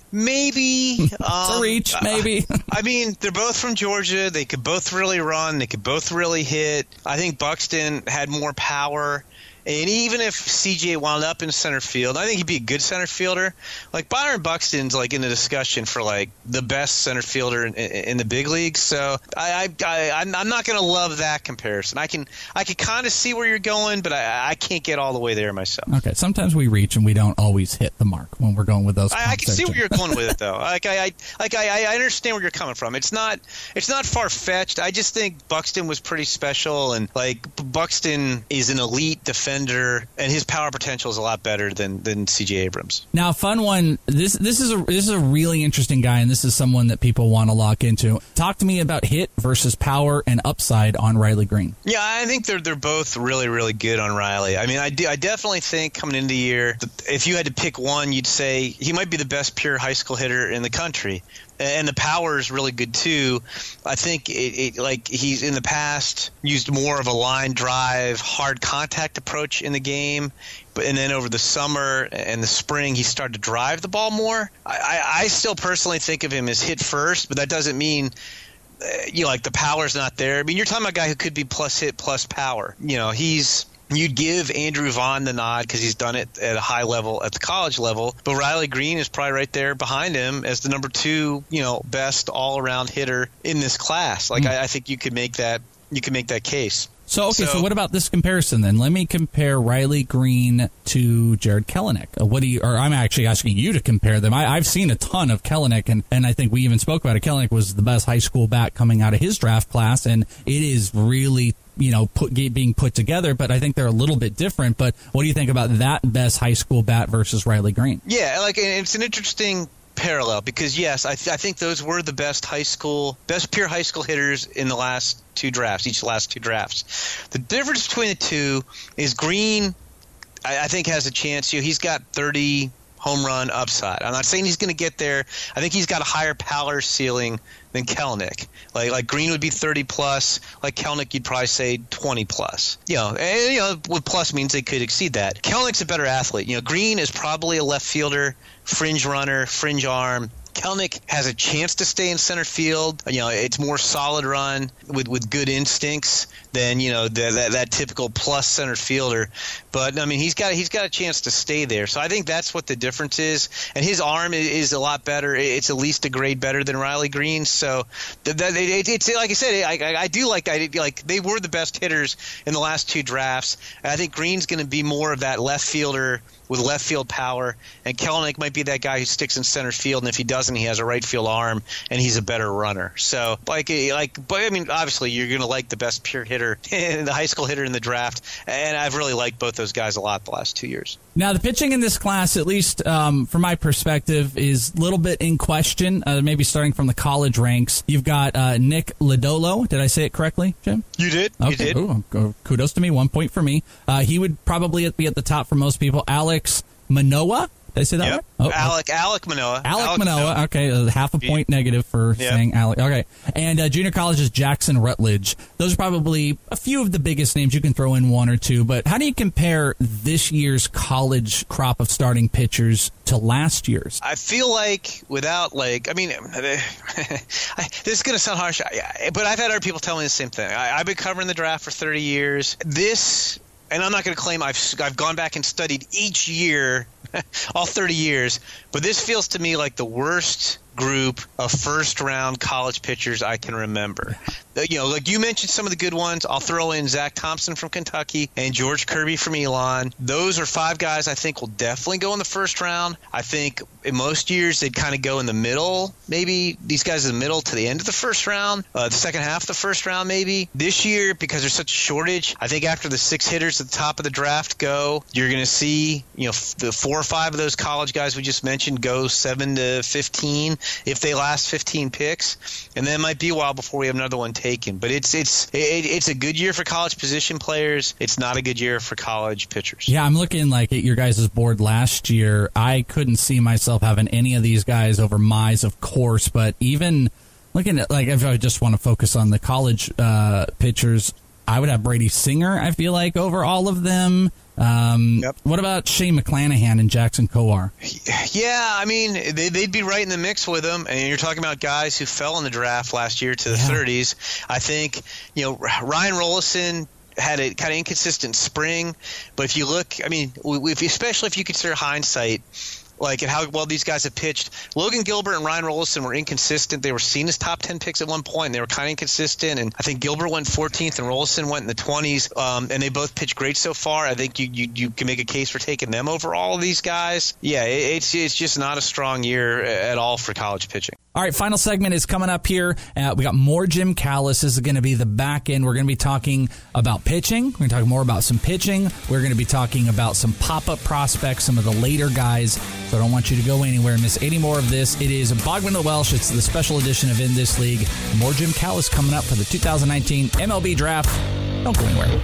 maybe. It's um, a reach, maybe. uh, I mean, they're both from Georgia. They could both really run. They could both really hit. I think Buxton had more power. And even if C J wound up in center field, I think he'd be a good center fielder. Like, Byron Buxton's, like, in the discussion for, like, the best center fielder in, in the big leagues. So I, I, I, I'm not going to love that comparison. I can I can kind of see where you're going, but I, I can't get all the way there myself. Okay, sometimes we reach and we don't always hit the mark when we're going with those. I, I can see where you're going with it, though. Like I, I like I, I understand where you're coming from. It's not it's not far fetched. I just think Buxton was pretty special, and like Buxton is an elite defender, and his power potential is a lot better than than C J Abrams. Now, fun one. This this is a this is a really interesting guy, and this is someone that people want to lock into. Talk to me about hit versus power and upside on Riley Green. Yeah, I think they're they're both really really good on Riley. I mean, I do, I definitely think coming into the year, if you had to pick one, you'd say he might be the best pure high school hitter in the country. And the power is really good too. I think it, it like he's in the past used more of a line drive, hard contact approach in the game, but and then over the summer and the spring he started to drive the ball more. I, I, I still personally think of him as hit first, but that doesn't mean uh, you know like the power's not there. I mean, you're talking about a guy who could be plus hit plus power. You know, he's. You'd give Andrew Vaughn the nod because he's done it at a high level at the college level, but Riley Green is probably right there behind him as the number two, you know, best all-around hitter in this class. Like, mm. I, I think you could make that you could make that case. So, okay, so, so what about this comparison then? Let me compare Riley Green to Jared Kelenic. Uh, what do you, or I'm actually asking you to compare them. I, I've seen a ton of Kelenic, and, and I think we even spoke about it. Kelenic was the best high school bat coming out of his draft class, and it is really, you know, put, being put together, but I think they're a little bit different. But what do you think about that best high school bat versus Riley Green? Yeah, like it's an interesting parallel because, yes, I, th- I think those were the best high school, best pure high school hitters in the last two drafts, each last two drafts. The difference between the two is Green, I, I think, has a chance. You know, he's got thirty home run upside. I'm not saying he's going to get there. I think he's got a higher power ceiling than Kelenic. Like like Green would be thirty plus. Like Kelenic, you'd probably say twenty plus. You know, and, you know, what plus means they could exceed that. Kelenic's a better athlete. You know, Green is probably a left fielder, fringe runner, fringe arm. Kelenic has a chance to stay in center field. You know, it's more solid run with, with good instincts than, you know, the, that that typical plus center fielder. But I mean, he's got he's got a chance to stay there. So I think that's what the difference is. And his arm is, is a lot better. It's at least a grade better than Riley Green. So that, that, it, it's like I said, I, I, I do like I like they were the best hitters in the last two drafts. And I think Green's going to be more of that left fielder with left field power, and Kelenic might be that guy who sticks in center field, and if he doesn't, he has a right field arm, and he's a better runner. So, like, like, but I mean, obviously, you're going to like the best pure hitter, the high school hitter in the draft, and I've really liked both those guys a lot the last two years. Now, the pitching in this class, at least um, from my perspective, is a little bit in question, uh, maybe starting from the college ranks. You've got uh, Nick Lodolo. Did I say it correctly, Jim? You did. Okay. You did. Ooh, kudos to me. One point for me. Uh, he would probably be at the top for most people. Alex Manoah. Did I say that yep. right? Oh, Alec, Alec Manoah. Alec, Alec Manoah. Manoah. Okay, uh, half a point negative for yep. saying Alec. Okay. And uh, junior college is Jackson Rutledge. Those are probably a few of the biggest names. You can throw in one or two. But how do you compare this year's college crop of starting pitchers to last year's? I feel like without, like, I mean, this is going to sound harsh, but I've had other people tell me the same thing. I, I've been covering the draft for thirty years. This... And I'm not going to claim I've I've gone back and studied each year, all thirty years, but this feels to me like the worst group of first-round college pitchers I can remember. You know, like you mentioned some of the good ones. I'll throw in Zach Thompson from Kentucky and George Kirby from Elon. Those are five guys I think will definitely go in the first round. I think in most years they'd kind of go in the middle, maybe these guys in the middle to the end of the first round, uh, the second half of the first round maybe. This year, because there's such a shortage, I think after the six hitters at the top of the draft go, you're going to see, you know, the four or five of those college guys we just mentioned go seven to fifteen if they last fifteen picks, and then it might be a while before we have another one taken. But it's it's it, it's a good year for college position players. It's not a good year for college pitchers. Yeah, I'm looking like at your guys' board last year. I couldn't see myself having any of these guys over Mize, of course, but even looking at, like, if I just want to focus on the college uh, pitchers, I would have Brady Singer, I feel like, over all of them. Um, yep. What about Shane McClanahan and Jackson Kowar? Yeah, I mean, they, they'd be right in the mix with them. And you're talking about guys who fell in the draft last year to the yeah. thirties. I think, you know, Ryan Rollison had a kind of inconsistent spring. But if you look, I mean, if, especially if you consider hindsight, like at how well these guys have pitched. Logan Gilbert and Ryan Rollison were inconsistent. They were seen as top ten picks at one point. They were kind of inconsistent, and I think Gilbert went fourteenth and Rollison went in the twenties, um, and they both pitched great so far. I think you, you you can make a case for taking them over all of these guys. Yeah, it, it's it's just not a strong year at all for college pitching. All right, final segment is coming up here. Uh, we got more Jim Callis. This is going to be the back end. We're going to be talking about pitching. We're going to talk more about some pitching. We're going to be talking about some pop-up prospects, some of the later guys. So I don't want you to go anywhere and miss any more of this. It is Bogman the Welsh. It's the special edition of In This League. More Jim Callis coming up for the two thousand nineteen M L B Draft. Don't go anywhere.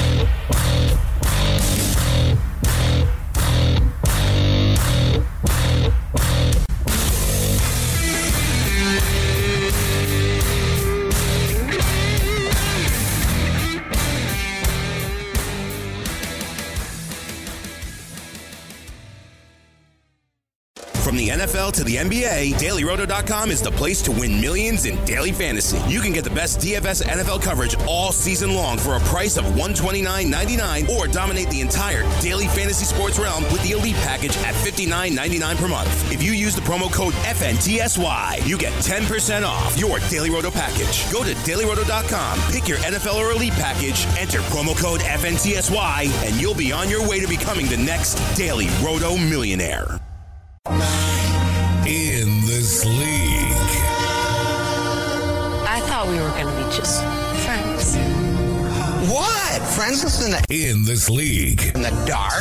From the N F L to the N B A, Daily Roto dot com is the place to win millions in daily fantasy. You can get the best D F S N F L coverage all season long for a price of one hundred twenty-nine ninety-nine, or dominate the entire daily fantasy sports realm with the Elite package at fifty-nine ninety-nine per month. If you use the promo code F N T S Y, you get ten percent off your Daily Roto package. Go to Daily Roto dot com, pick your N F L or Elite package, enter promo code F N T S Y, and you'll be on your way to becoming the next Daily Roto millionaire. In This League. I thought we were going to be just friends. What? Friends in the... In This League. In the dark?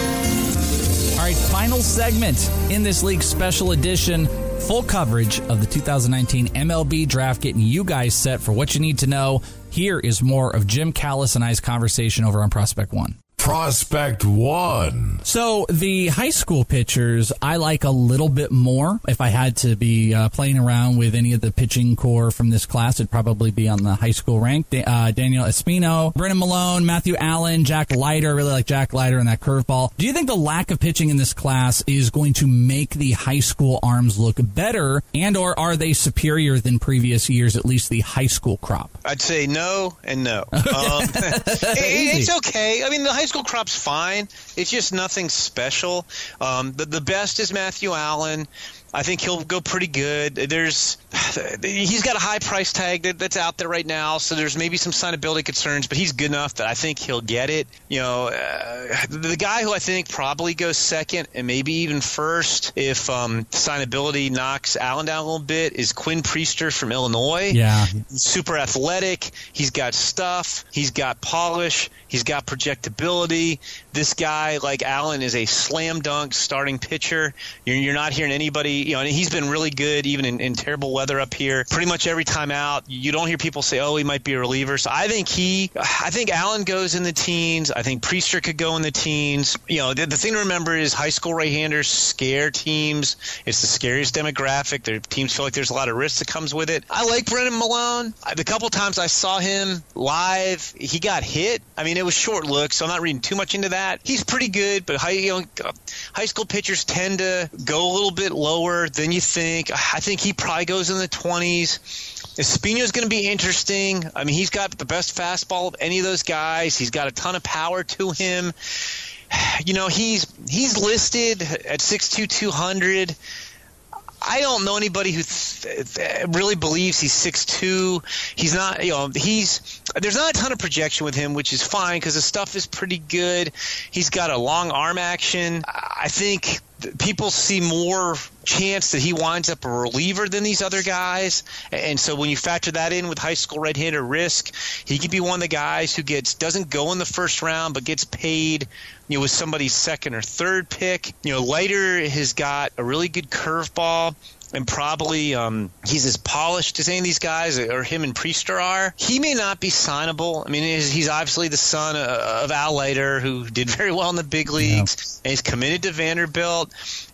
All right, final segment in This League special edition. Full coverage of the two thousand nineteen M L B Draft, getting you guys set for what you need to know. Here is more of Jim Callis and I's conversation over on Prospect One. Prospect One. So the high school pitchers I like a little bit more. If I had to be uh, playing around with any of the pitching core from this class, it'd probably be on the high school rank. Da- uh, Daniel Espino, Brennan Malone, Matthew Allen, Jack Leiter. I really like Jack Leiter and that curveball. Do you think the lack of pitching in this class is going to make the high school arms look better, and or are they superior than previous years, at least the high school crop? I'd say no and no. Um, it, it's okay. I mean, the high school crop's fine. It's just nothing special. Um, the, the best is Matthew Allen. I think he'll go pretty good. There's, he's got a high price tag that, that's out there right now, so there's maybe some signability concerns, but he's good enough that I think he'll get it. You know, uh, the guy who I think probably goes second and maybe even first if um, signability knocks Allen down a little bit is Quinn Priester from Illinois. Yeah, super athletic. He's got stuff. He's got polish. He's got projectability. This guy, like Allen, is a slam dunk starting pitcher. You're, you're not hearing anybody. You know, and he's been really good even in, in terrible weather up here. Pretty much every time out, you don't hear people say, "Oh, he might be a reliever." So I think he, I think Allen goes in the teens. I think Priester could go in the teens. You know, the, the thing to remember is high school right-handers scare teams. It's the scariest demographic. Their teams feel like there's a lot of risk that comes with it. I like Brennan Malone. The couple times I saw him live, he got hit. I mean, it was short look, so I'm not reading too much into that. He's pretty good, but high, you know, high school pitchers tend to go a little bit lower than you think. I think he probably goes in the twenties. Espino's going to be interesting. I mean, he's got the best fastball of any of those guys. He's got a ton of power to him. You know, he's he's listed at six two, two hundred. I don't know anybody who th- th- really believes he's six two. He's not, you know, he's there's not a ton of projection with him, which is fine because the stuff is pretty good. He's got a long arm action. I think people see more chance that he winds up a reliever than these other guys. And so when you factor that in with high school red-handed risk, he could be one of the guys who gets doesn't go in the first round but gets paid, you know, with somebody's second or third pick. You know, Leiter has got a really good curveball. And probably um, he's as polished as any of these guys, or him and Priester are. He may not be signable. I mean, he's, he's obviously the son of, of Al Leiter, who did very well in the big leagues, yeah. and he's committed to Vanderbilt.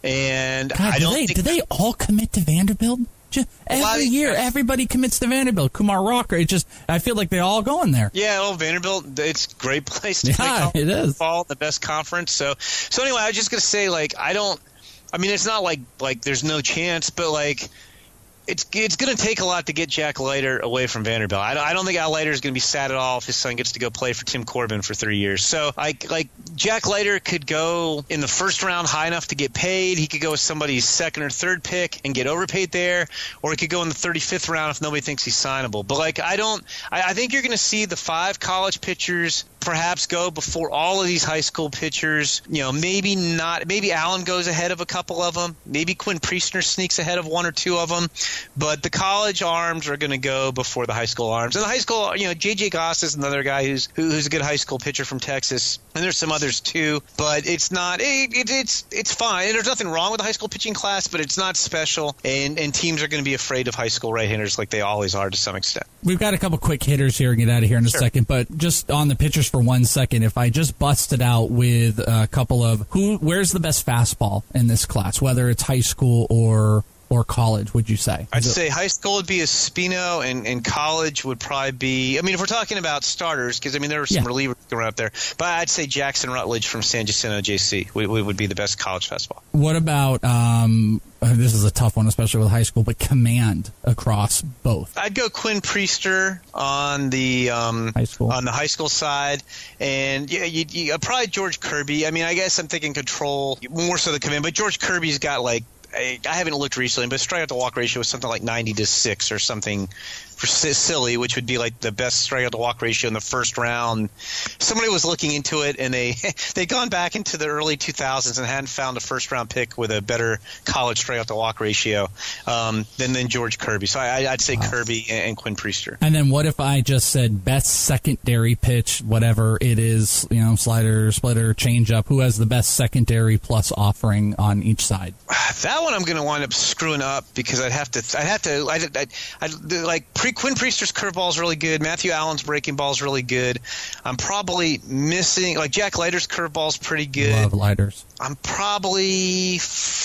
And God, I do don't they think do they all commit to Vanderbilt? Just every year, everybody commits to Vanderbilt. Kumar Rocker. It just I feel like they all go in there. Yeah, well, Vanderbilt, it's a great place to yeah, play it is. Ball, the best conference. So, so anyway, I was just gonna say, like, I don't. I mean, it's not like like there's no chance, but like it's it's going to take a lot to get Jack Leiter away from Vanderbilt. I don't, I don't think Al Leiter is going to be sad at all if his son gets to go play for Tim Corbin for three years. So like like Jack Leiter could go in the first round high enough to get paid. He could go with somebody's second or third pick and get overpaid there, or he could go in the thirty-fifth round if nobody thinks he's signable. But like I don't, I, I think you're going to see the five college pitchers perhaps go before all of these high school pitchers. You know, maybe not. Maybe Allen goes ahead of a couple of them. Maybe Quinn Priester sneaks ahead of one or two of them. But the college arms are going to go before the high school arms. And the high school, you know, J J Goss is another guy who's who, who's a good high school pitcher from Texas. And there's some others too. But it's not. It, it, it's it's fine. And there's nothing wrong with the high school pitching class, but it's not special. And and teams are going to be afraid of high school right-handers like they always are to some extent. We've got a couple quick hitters here and get out of here in a sure. second. But just on the pitchers for one second, if I just busted out with a couple of who, where's the best fastball in this class, whether it's high school or or college, would you say? I'd Is say it- high school would be Espino, and, and college would probably be – I mean, if we're talking about starters, because, I mean, there are some Yeah. relievers going up there. But I'd say Jackson Rutledge from San Jacinto J C would, would be the best college fastball. What about um, – this is a tough one, especially with high school, but command across both? I'd go Quinn Priester on the um, high school on the high school side, and yeah, you, you, probably George Kirby. I mean, I guess I'm thinking control more so the command, but George Kirby's got like I haven't looked recently, but strikeout to walk ratio was something like ninety to six or something for silly, which would be like the best strikeout to walk ratio in the first round. Somebody was looking into it, and they they'd gone back into the early two thousands and hadn't found a first round pick with a better college strikeout to walk ratio um, than than George Kirby. So I, I'd say wow. Kirby and, and Quinn Priester. And then what if I just said best secondary pitch, whatever it is, you know, slider, splitter, changeup? Who has the best secondary plus offering on each side? That one I'm going to wind up screwing up because I'd have to. I'd have to. I'd, I'd, I'd like pre, Quinn Priester's curveball is really good. Matthew Allen's breaking ball is really good. I'm probably missing like Jack Leiter's curveball is pretty good. Love Leiters. I'm probably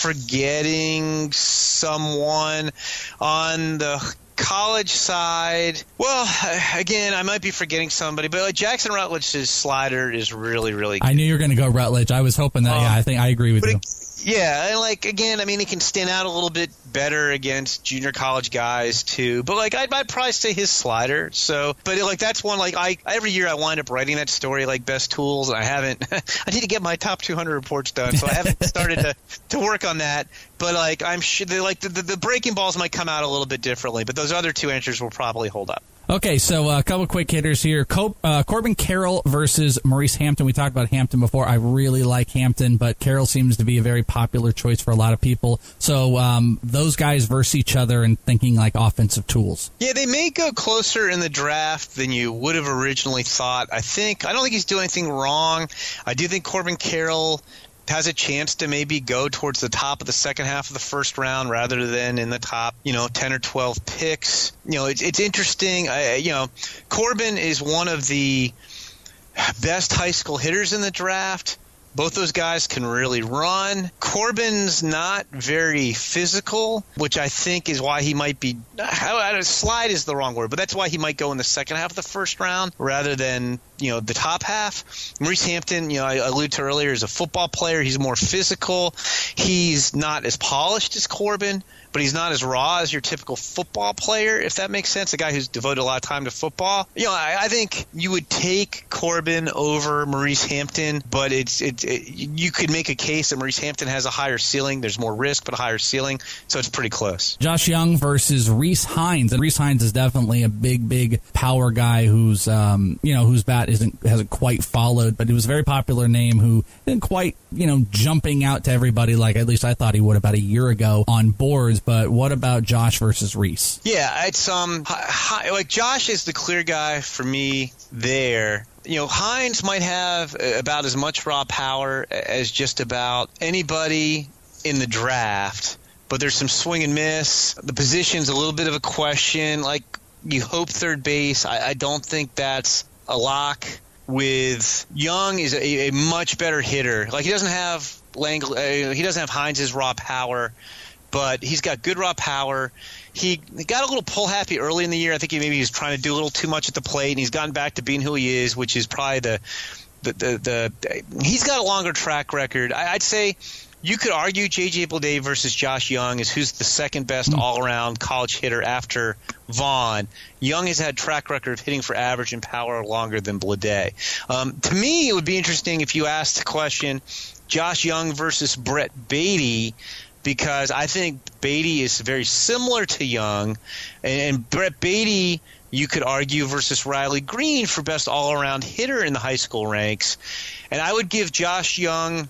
forgetting someone on the college side. Well, again, I might be forgetting somebody, but like Jackson Rutledge's slider is really, really good. I knew you were going to go Rutledge. I was hoping that. Um, yeah, I think I agree with you. It, yeah, and like again, I mean, he can stand out a little bit better against junior college guys too. But like, I'd, I'd probably say his slider. So, but like that's one like I every year I wind up writing that story like best tools, and I haven't. I need to get my top two hundred reports done, so I haven't started to, to work on that. But like I'm sure, like the, the the breaking balls might come out a little bit differently, but those other two answers will probably hold up. Okay, so uh, a couple quick hitters here. Co- uh, Corbin Carroll versus Maurice Hampton. We talked about Hampton before. I really like Hampton, but Carroll seems to be a very popular choice for a lot of people. So um, those guys versus each other and thinking like offensive tools. Yeah, they may go closer in the draft than you would have originally thought. I think I don't think he's doing anything wrong. I do think Corbin Carroll has a chance to maybe go towards the top of the second half of the first round rather than in the top, you know, ten or twelve picks. You know, it's, it's interesting. I, you know, Corbin is one of the best high school hitters in the draft. Both those guys can really run. Corbin's not very physical, which I think is why he might be I don't, – slide is the wrong word, but that's why he might go in the second half of the first round rather than, you know, the top half. Maurice Hampton, you know, I alluded to earlier, is a football player. He's more physical. He's not as polished as Corbin, but he's not as raw as your typical football player, if that makes sense, a guy who's devoted a lot of time to football. You know, I, I think you would take Corbin over Maurice Hampton, but it's it, it, it, you could make a case that Maurice Hampton has a higher ceiling. There's more risk, but a higher ceiling. So it's pretty close. Josh Young versus Reese Hines. And Reese Hines is definitely a big, big power guy who's, um, you know, whose bat isn't hasn't quite followed, but he was a very popular name who didn't quite, you know, jumping out to everybody like at least I thought he would about a year ago on boards. But what about Josh versus Reese? Yeah, it's um, hi, like Josh is the clear guy for me there. You know, Hines might have about as much raw power as just about anybody in the draft, but there's some swing and miss. The position's a little bit of a question. Like, you hope third base. I, I don't think that's a lock. With Young is a, a much better hitter. Like, he doesn't have Lang, uh, he doesn't have Hines' raw power, but he's got good raw power. He, he got a little pull happy early in the year. I think he maybe he was trying to do a little too much at the plate, and he's gotten back to being who he is, which is probably the the the, the he's got a longer track record. I, I'd say you could argue J J Bleday versus Josh Young is who's the second best mm-hmm. all-around college hitter after Vaughn. Young has had track record of hitting for average and power longer than Bleday. Um, to me, it would be interesting if you asked the question, Josh Young versus Brett Beatty, because I think Beatty is very similar to Young, and, and Brett Beatty, you could argue, versus Riley Green for best all-around hitter in the high school ranks. And I would give Josh Young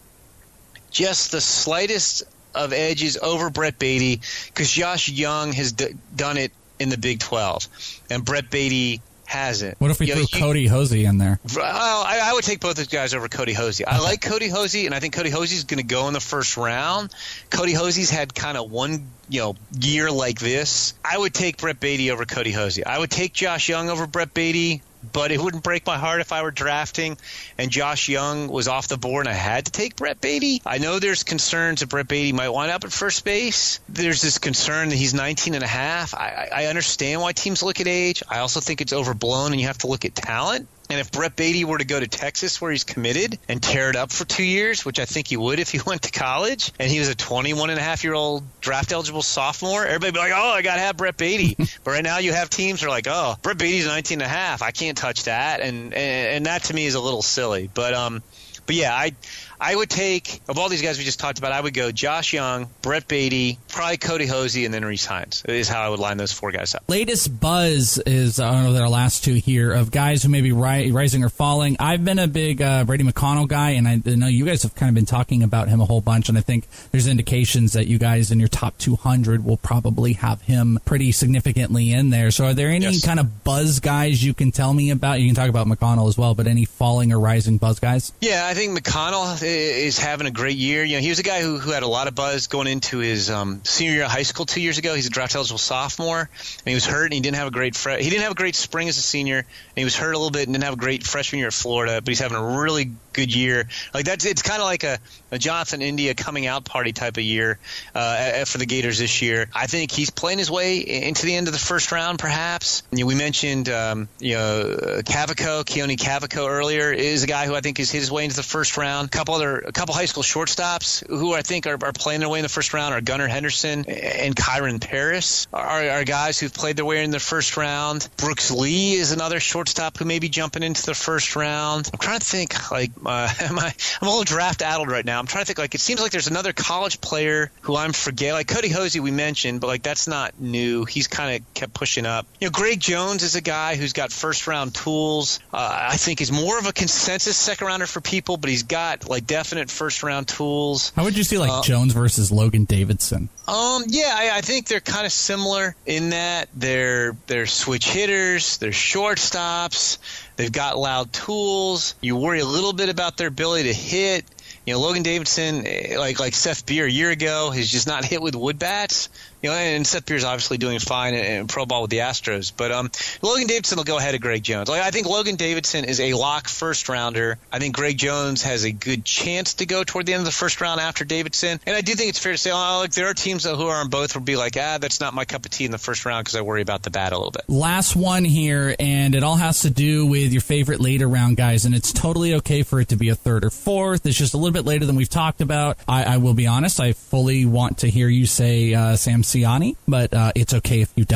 just the slightest of edges over Brett Beatty because Josh Young has d- done it in the Big twelve, and Brett Beatty hasn't. What if we you threw know, Cody Hosey in there? Well, I, I would take both those guys over Cody Hosey. I like Cody Hosey, and I think Cody Hosey is going to go in the first round. Cody Hosey's had kind of one you know year like this. I would take Brett Beatty over Cody Hosey. I would take Josh Young over Brett Beatty, but it wouldn't break my heart if I were drafting and Josh Young was off the board and I had to take Brett Beatty. I know there's concerns that Brett Beatty might wind up at first base. There's this concern that he's nineteen and a half. I, I understand why teams look at age. I also think it's overblown and you have to look at talent. And if Brett Beatty were to go to Texas where he's committed and tear it up for two years, which I think he would if he went to college, and he was a twenty-one and a half year old draft eligible sophomore, everybody would be like, oh, I got to have Brett Beatty. But right now you have teams that are like, oh, Brett Beatty's nineteen and a half. I can't touch that. And, and, and that to me is a little silly. But, um, but yeah, I I would take, of all these guys we just talked about, I would go Josh Young, Brett Beatty, probably Cody Hosey, and then Reese Hines is how I would line those four guys up. Latest buzz is, I don't know, our last two here of guys who may be ri- rising or falling. I've been a big uh, Brady McConnell guy, and I know you guys have kind of been talking about him a whole bunch, and I think there's indications that you guys in your top two hundred will probably have him pretty significantly in there. So are there any yes. kind of buzz guys you can tell me about? You can talk about McConnell as well, but any falling or rising buzz guys? Yeah, I think McConnell is having a great year. You know, he was a guy who, who had a lot of buzz going into his um, senior year of high school two years ago. He's a draft eligible sophomore, and he was hurt, and he didn't have a great fre- he didn't have a great spring as a senior, and he was hurt a little bit and didn't have a great freshman year at Florida. But he's having a really good year. Like that's it's kind of like a, a Jonathan India coming out party type of year uh, for the Gators this year. I think he's playing his way into the end of the first round, perhaps. You know, we mentioned um, you know Cavaco, Keone Cavaco earlier is a guy who I think has hit his way into the first round. A couple other a couple high school shortstops who I think are, are playing their way in the first round are Gunnar Henderson and Kyron Paris are, are guys who've played their way in the first round. Brooks Lee is another shortstop who may be jumping into the first round. I'm trying to think, like, uh, am I, I'm a little draft addled right now. I'm trying to think, like, it seems like there's another college player who I'm forgetting. Like, Cody Hosey we mentioned, but, like, that's not new. He's kind of kept pushing up. You know, Greg Jones is a guy who's got first-round tools. Uh, I think is more of a consensus second-rounder for people, but he's got, like, definite first-round tools. How would you see, like, uh, Jones versus Logan Davidson? Um, yeah, I, I think they're kind of similar in that they're they're switch hitters, they're shortstops, they've got loud tools. You worry a little bit about their ability to hit. You know, Logan Davidson, like like Seth Beer a year ago, has just not hit with wood bats. You know, and Seth Beer's obviously doing fine in, in pro ball with the Astros. But um, Logan Davidson will go ahead of Greg Jones. Like I think Logan Davidson is a lock first rounder. I think Greg Jones has a good chance to go toward the end of the first round after Davidson. And I do think it's fair to say, oh, like there are teams who are on both will be like, ah, that's not my cup of tea in the first round because I worry about the bat a little bit. Last one here, and it all has to do with your favorite later round guys, and it's totally okay for it to be a third or fourth. It's just a little bit later than we've talked about. I, I will be honest, I fully want to hear you say uh, Sam Siani, but uh, it's okay if you don't.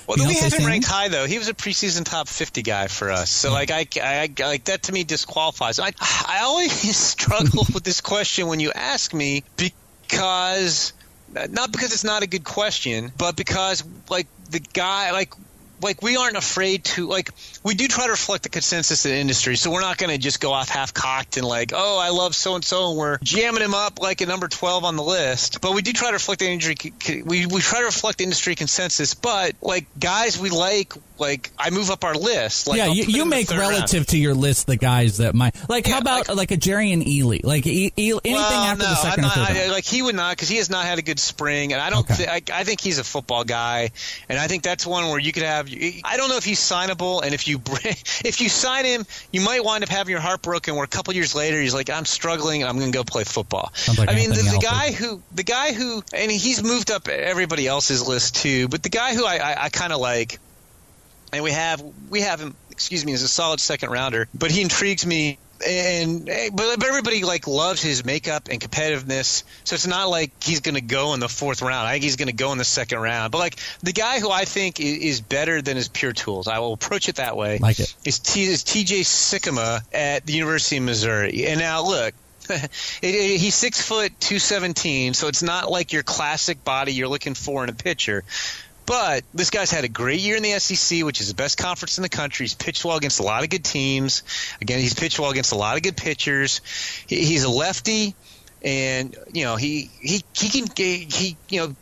Well, You then we don't have say him Stanley? ranked high though. He was a preseason top fifty guy for us. So like I, I, I like that to me disqualifies. I I always struggle with this question when you ask me because not because it's not a good question, but because like the guy like. Like, we aren't afraid to, like, we do try to reflect the consensus of the industry, so we're not going to just go off half-cocked and like, oh, I love so-and-so, and we're jamming him up like a number twelve on the list. But we do try to reflect the industry, we, we try to reflect the industry consensus, but, like, guys we like, like, I move up our list. Like, yeah, I'll you, put him you in the make third relative round. to your list the guys that might, like, how Yeah, about, like, like- like a Jerry and Ely? Like, e- E- anything Well, after no, the second I'm or not, third I, round? like he would not, because he has not had a good spring, and I don't. Okay. Thi- I, I think he's a football guy, and I think that's one where you could have. I don't know if he's signable, and if you br- if you sign him, you might wind up having your heart broken. Where a couple years later, he's like, I'm struggling, and I'm going to go play football. Sounds like I mean, the, Anthony the Alford. guy who the guy who, and he's moved up everybody else's list too, but the guy who I, I, I kind of like, and we have we have him. Excuse me, as a solid second rounder, but he intrigues me. And but everybody like loves his makeup and competitiveness, so it's not like he's going to go in the fourth round. I think he's going to go in the second round. But like the guy who I think is, is better than his pure tools, I will approach it that way. Like it. Is T, is T J Sikkema at the University of Missouri. And now look. it, it, he's six foot two seventeen, so it's not like your classic body you're looking for in a pitcher. But this guy's had a great year in the S E C, which is the best conference in the country. He's pitched well against a lot of good teams. Again, he's pitched well against a lot of good pitchers. He, he's a lefty, and you know he he he can he you know.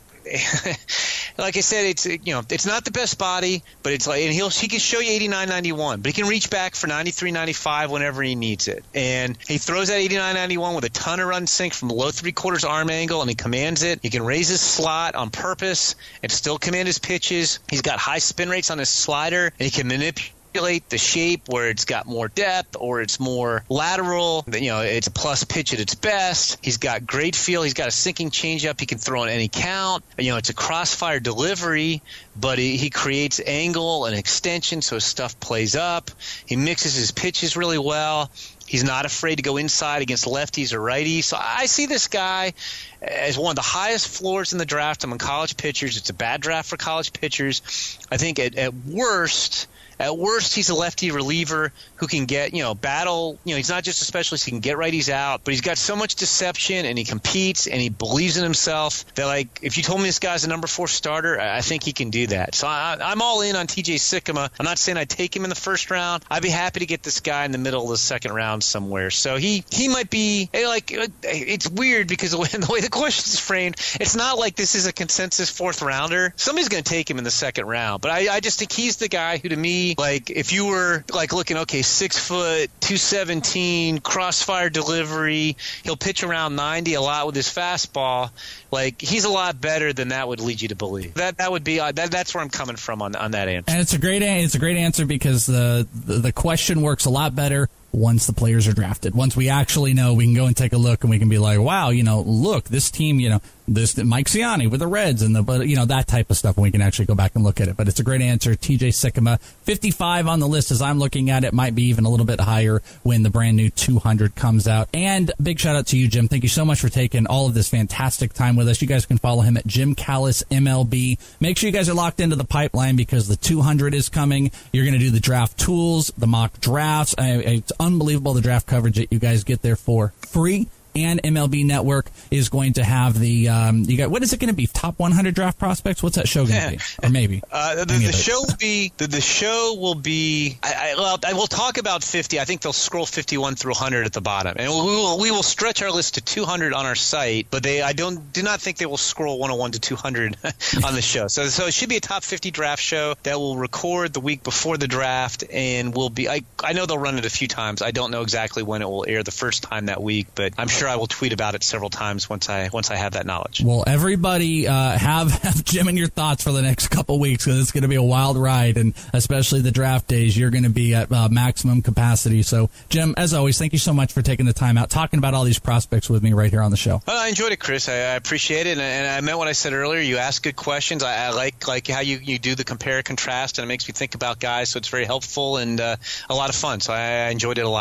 Like I said, it's you know it's not the best body, but it's like and he'll he can show you eighty-nine ninety-one, but he can reach back for ninety-three ninety-five whenever he needs it. And he throws that eighty-nine ninety-one with a ton of run sink from low three quarters arm angle, and he commands it. He can raise his slot on purpose and still command his pitches. He's got high spin rates on his slider, and he can manipulate the shape where it's got more depth or it's more lateral. You know, it's a plus pitch at its best. He's got great feel. He's got a sinking changeup he can throw on any count. You know, it's a crossfire delivery, but he, he creates angle and extension so his stuff plays up. He mixes his pitches really well. He's not afraid to go inside against lefties or righties. So I see this guy as one of the highest floors in the draft among college pitchers. It's a bad draft for college pitchers. I think at, at worst – At worst, he's a lefty reliever who can get, you know, battle. You know, he's not just a specialist. He can get righties out, but he's got so much deception, and he competes, and he believes in himself that, like, if you told me this guy's a number four starter, I think he can do that. So I, I'm all in on T J Sikkema. I'm not saying I'd take him in the first round. I'd be happy to get this guy in the middle of the second round somewhere. So he, he might be, like, it's weird because the way, the way the question is framed, it's not like this is a consensus fourth rounder. Somebody's going to take him in the second round, but I, I just think he's the guy who, to me, like if you were like looking, okay, six foot, two seventeen, crossfire delivery, he'll pitch around ninety a lot with his fastball. Like he's a lot better than that would lead you to believe. That that would be uh, that. That's where I'm coming from on on that answer. And it's a great it's a great answer because the, the the question works a lot better once the players are drafted. Once we actually know, we can go and take a look, and we can be like, wow, you know, look, this team, you know, this Mike Ciani with the Reds and the, but you know, that type of stuff. And we can actually go back and look at it. But it's a great answer. T J Sikkema, fifty-five on the list as I'm looking at it, might be even a little bit higher when the brand new two hundred comes out. And big shout out to you, Jim. Thank you so much for taking all of this fantastic time with us. You guys can follow him at Jim Callis M L B. Make sure you guys are locked into the pipeline because the two hundred is coming. You're going to do the draft tools, the mock drafts. I, it's unbelievable the draft coverage that you guys get there for free. And M L B Network is going to have the um, you got what is it going to be? Top one hundred draft prospects? What's that show going to be? Or maybe uh, the, the show will be the, the show will be. I, I, well, I will talk about fifty. I think they'll scroll fifty-one through one hundred at the bottom, and we will we will stretch our list to two hundred on our site. But they, I don't do not think they will scroll one oh one to two hundred on the show. So so it should be a top fifty draft show that will record the week before the draft, and will be. I I know they'll run it a few times. I don't know exactly when it will air the first time that week, but I'm sure I will tweet about it several times once I once I have that knowledge. Well, everybody uh, have, have Jim and your thoughts for the next couple weeks because it's going to be a wild ride, and especially the draft days, you're going to be at uh, maximum capacity. So, Jim, as always, thank you so much for taking the time out, talking about all these prospects with me right here on the show. Well, I enjoyed it, Chris. I, I appreciate it, and, and I meant what I said earlier. You ask good questions. I, I like like how you, you do the compare contrast, and it makes me think about guys, so it's very helpful and uh, a lot of fun. So I, I enjoyed it a lot.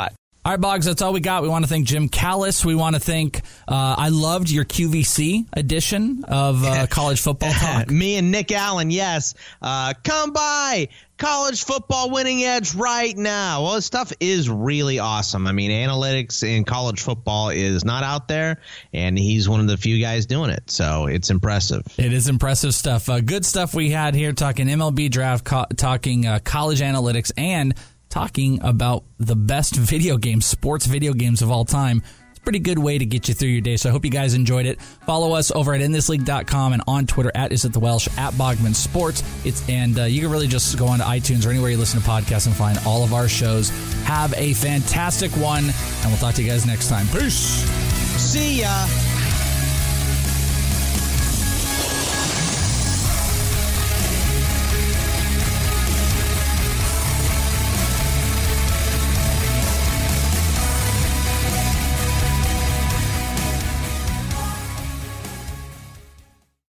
All right, Boggs, that's all we got. We want to thank Jim Callis. We want to thank, uh, I loved your Q V C edition of uh, College Football Talk. Me and Nick Allen, yes. Uh, come by College Football Winning Edge right now. Well, this stuff is really awesome. I mean, analytics in college football is not out there, and he's one of the few guys doing it. So it's impressive. It is impressive stuff. Uh, good stuff we had here talking M L B draft, co- talking uh, college analytics, and talking about the best video games, sports video games of all time. It's a pretty good way to get you through your day. So I hope you guys enjoyed it. Follow us over at in this league dot com and on Twitter at Is It The Welsh, at Bogman Sports. It's and uh, you can really just go on to iTunes or anywhere you listen to podcasts and find all of our shows. Have a fantastic one, and we'll talk to you guys next time. Peace. See ya.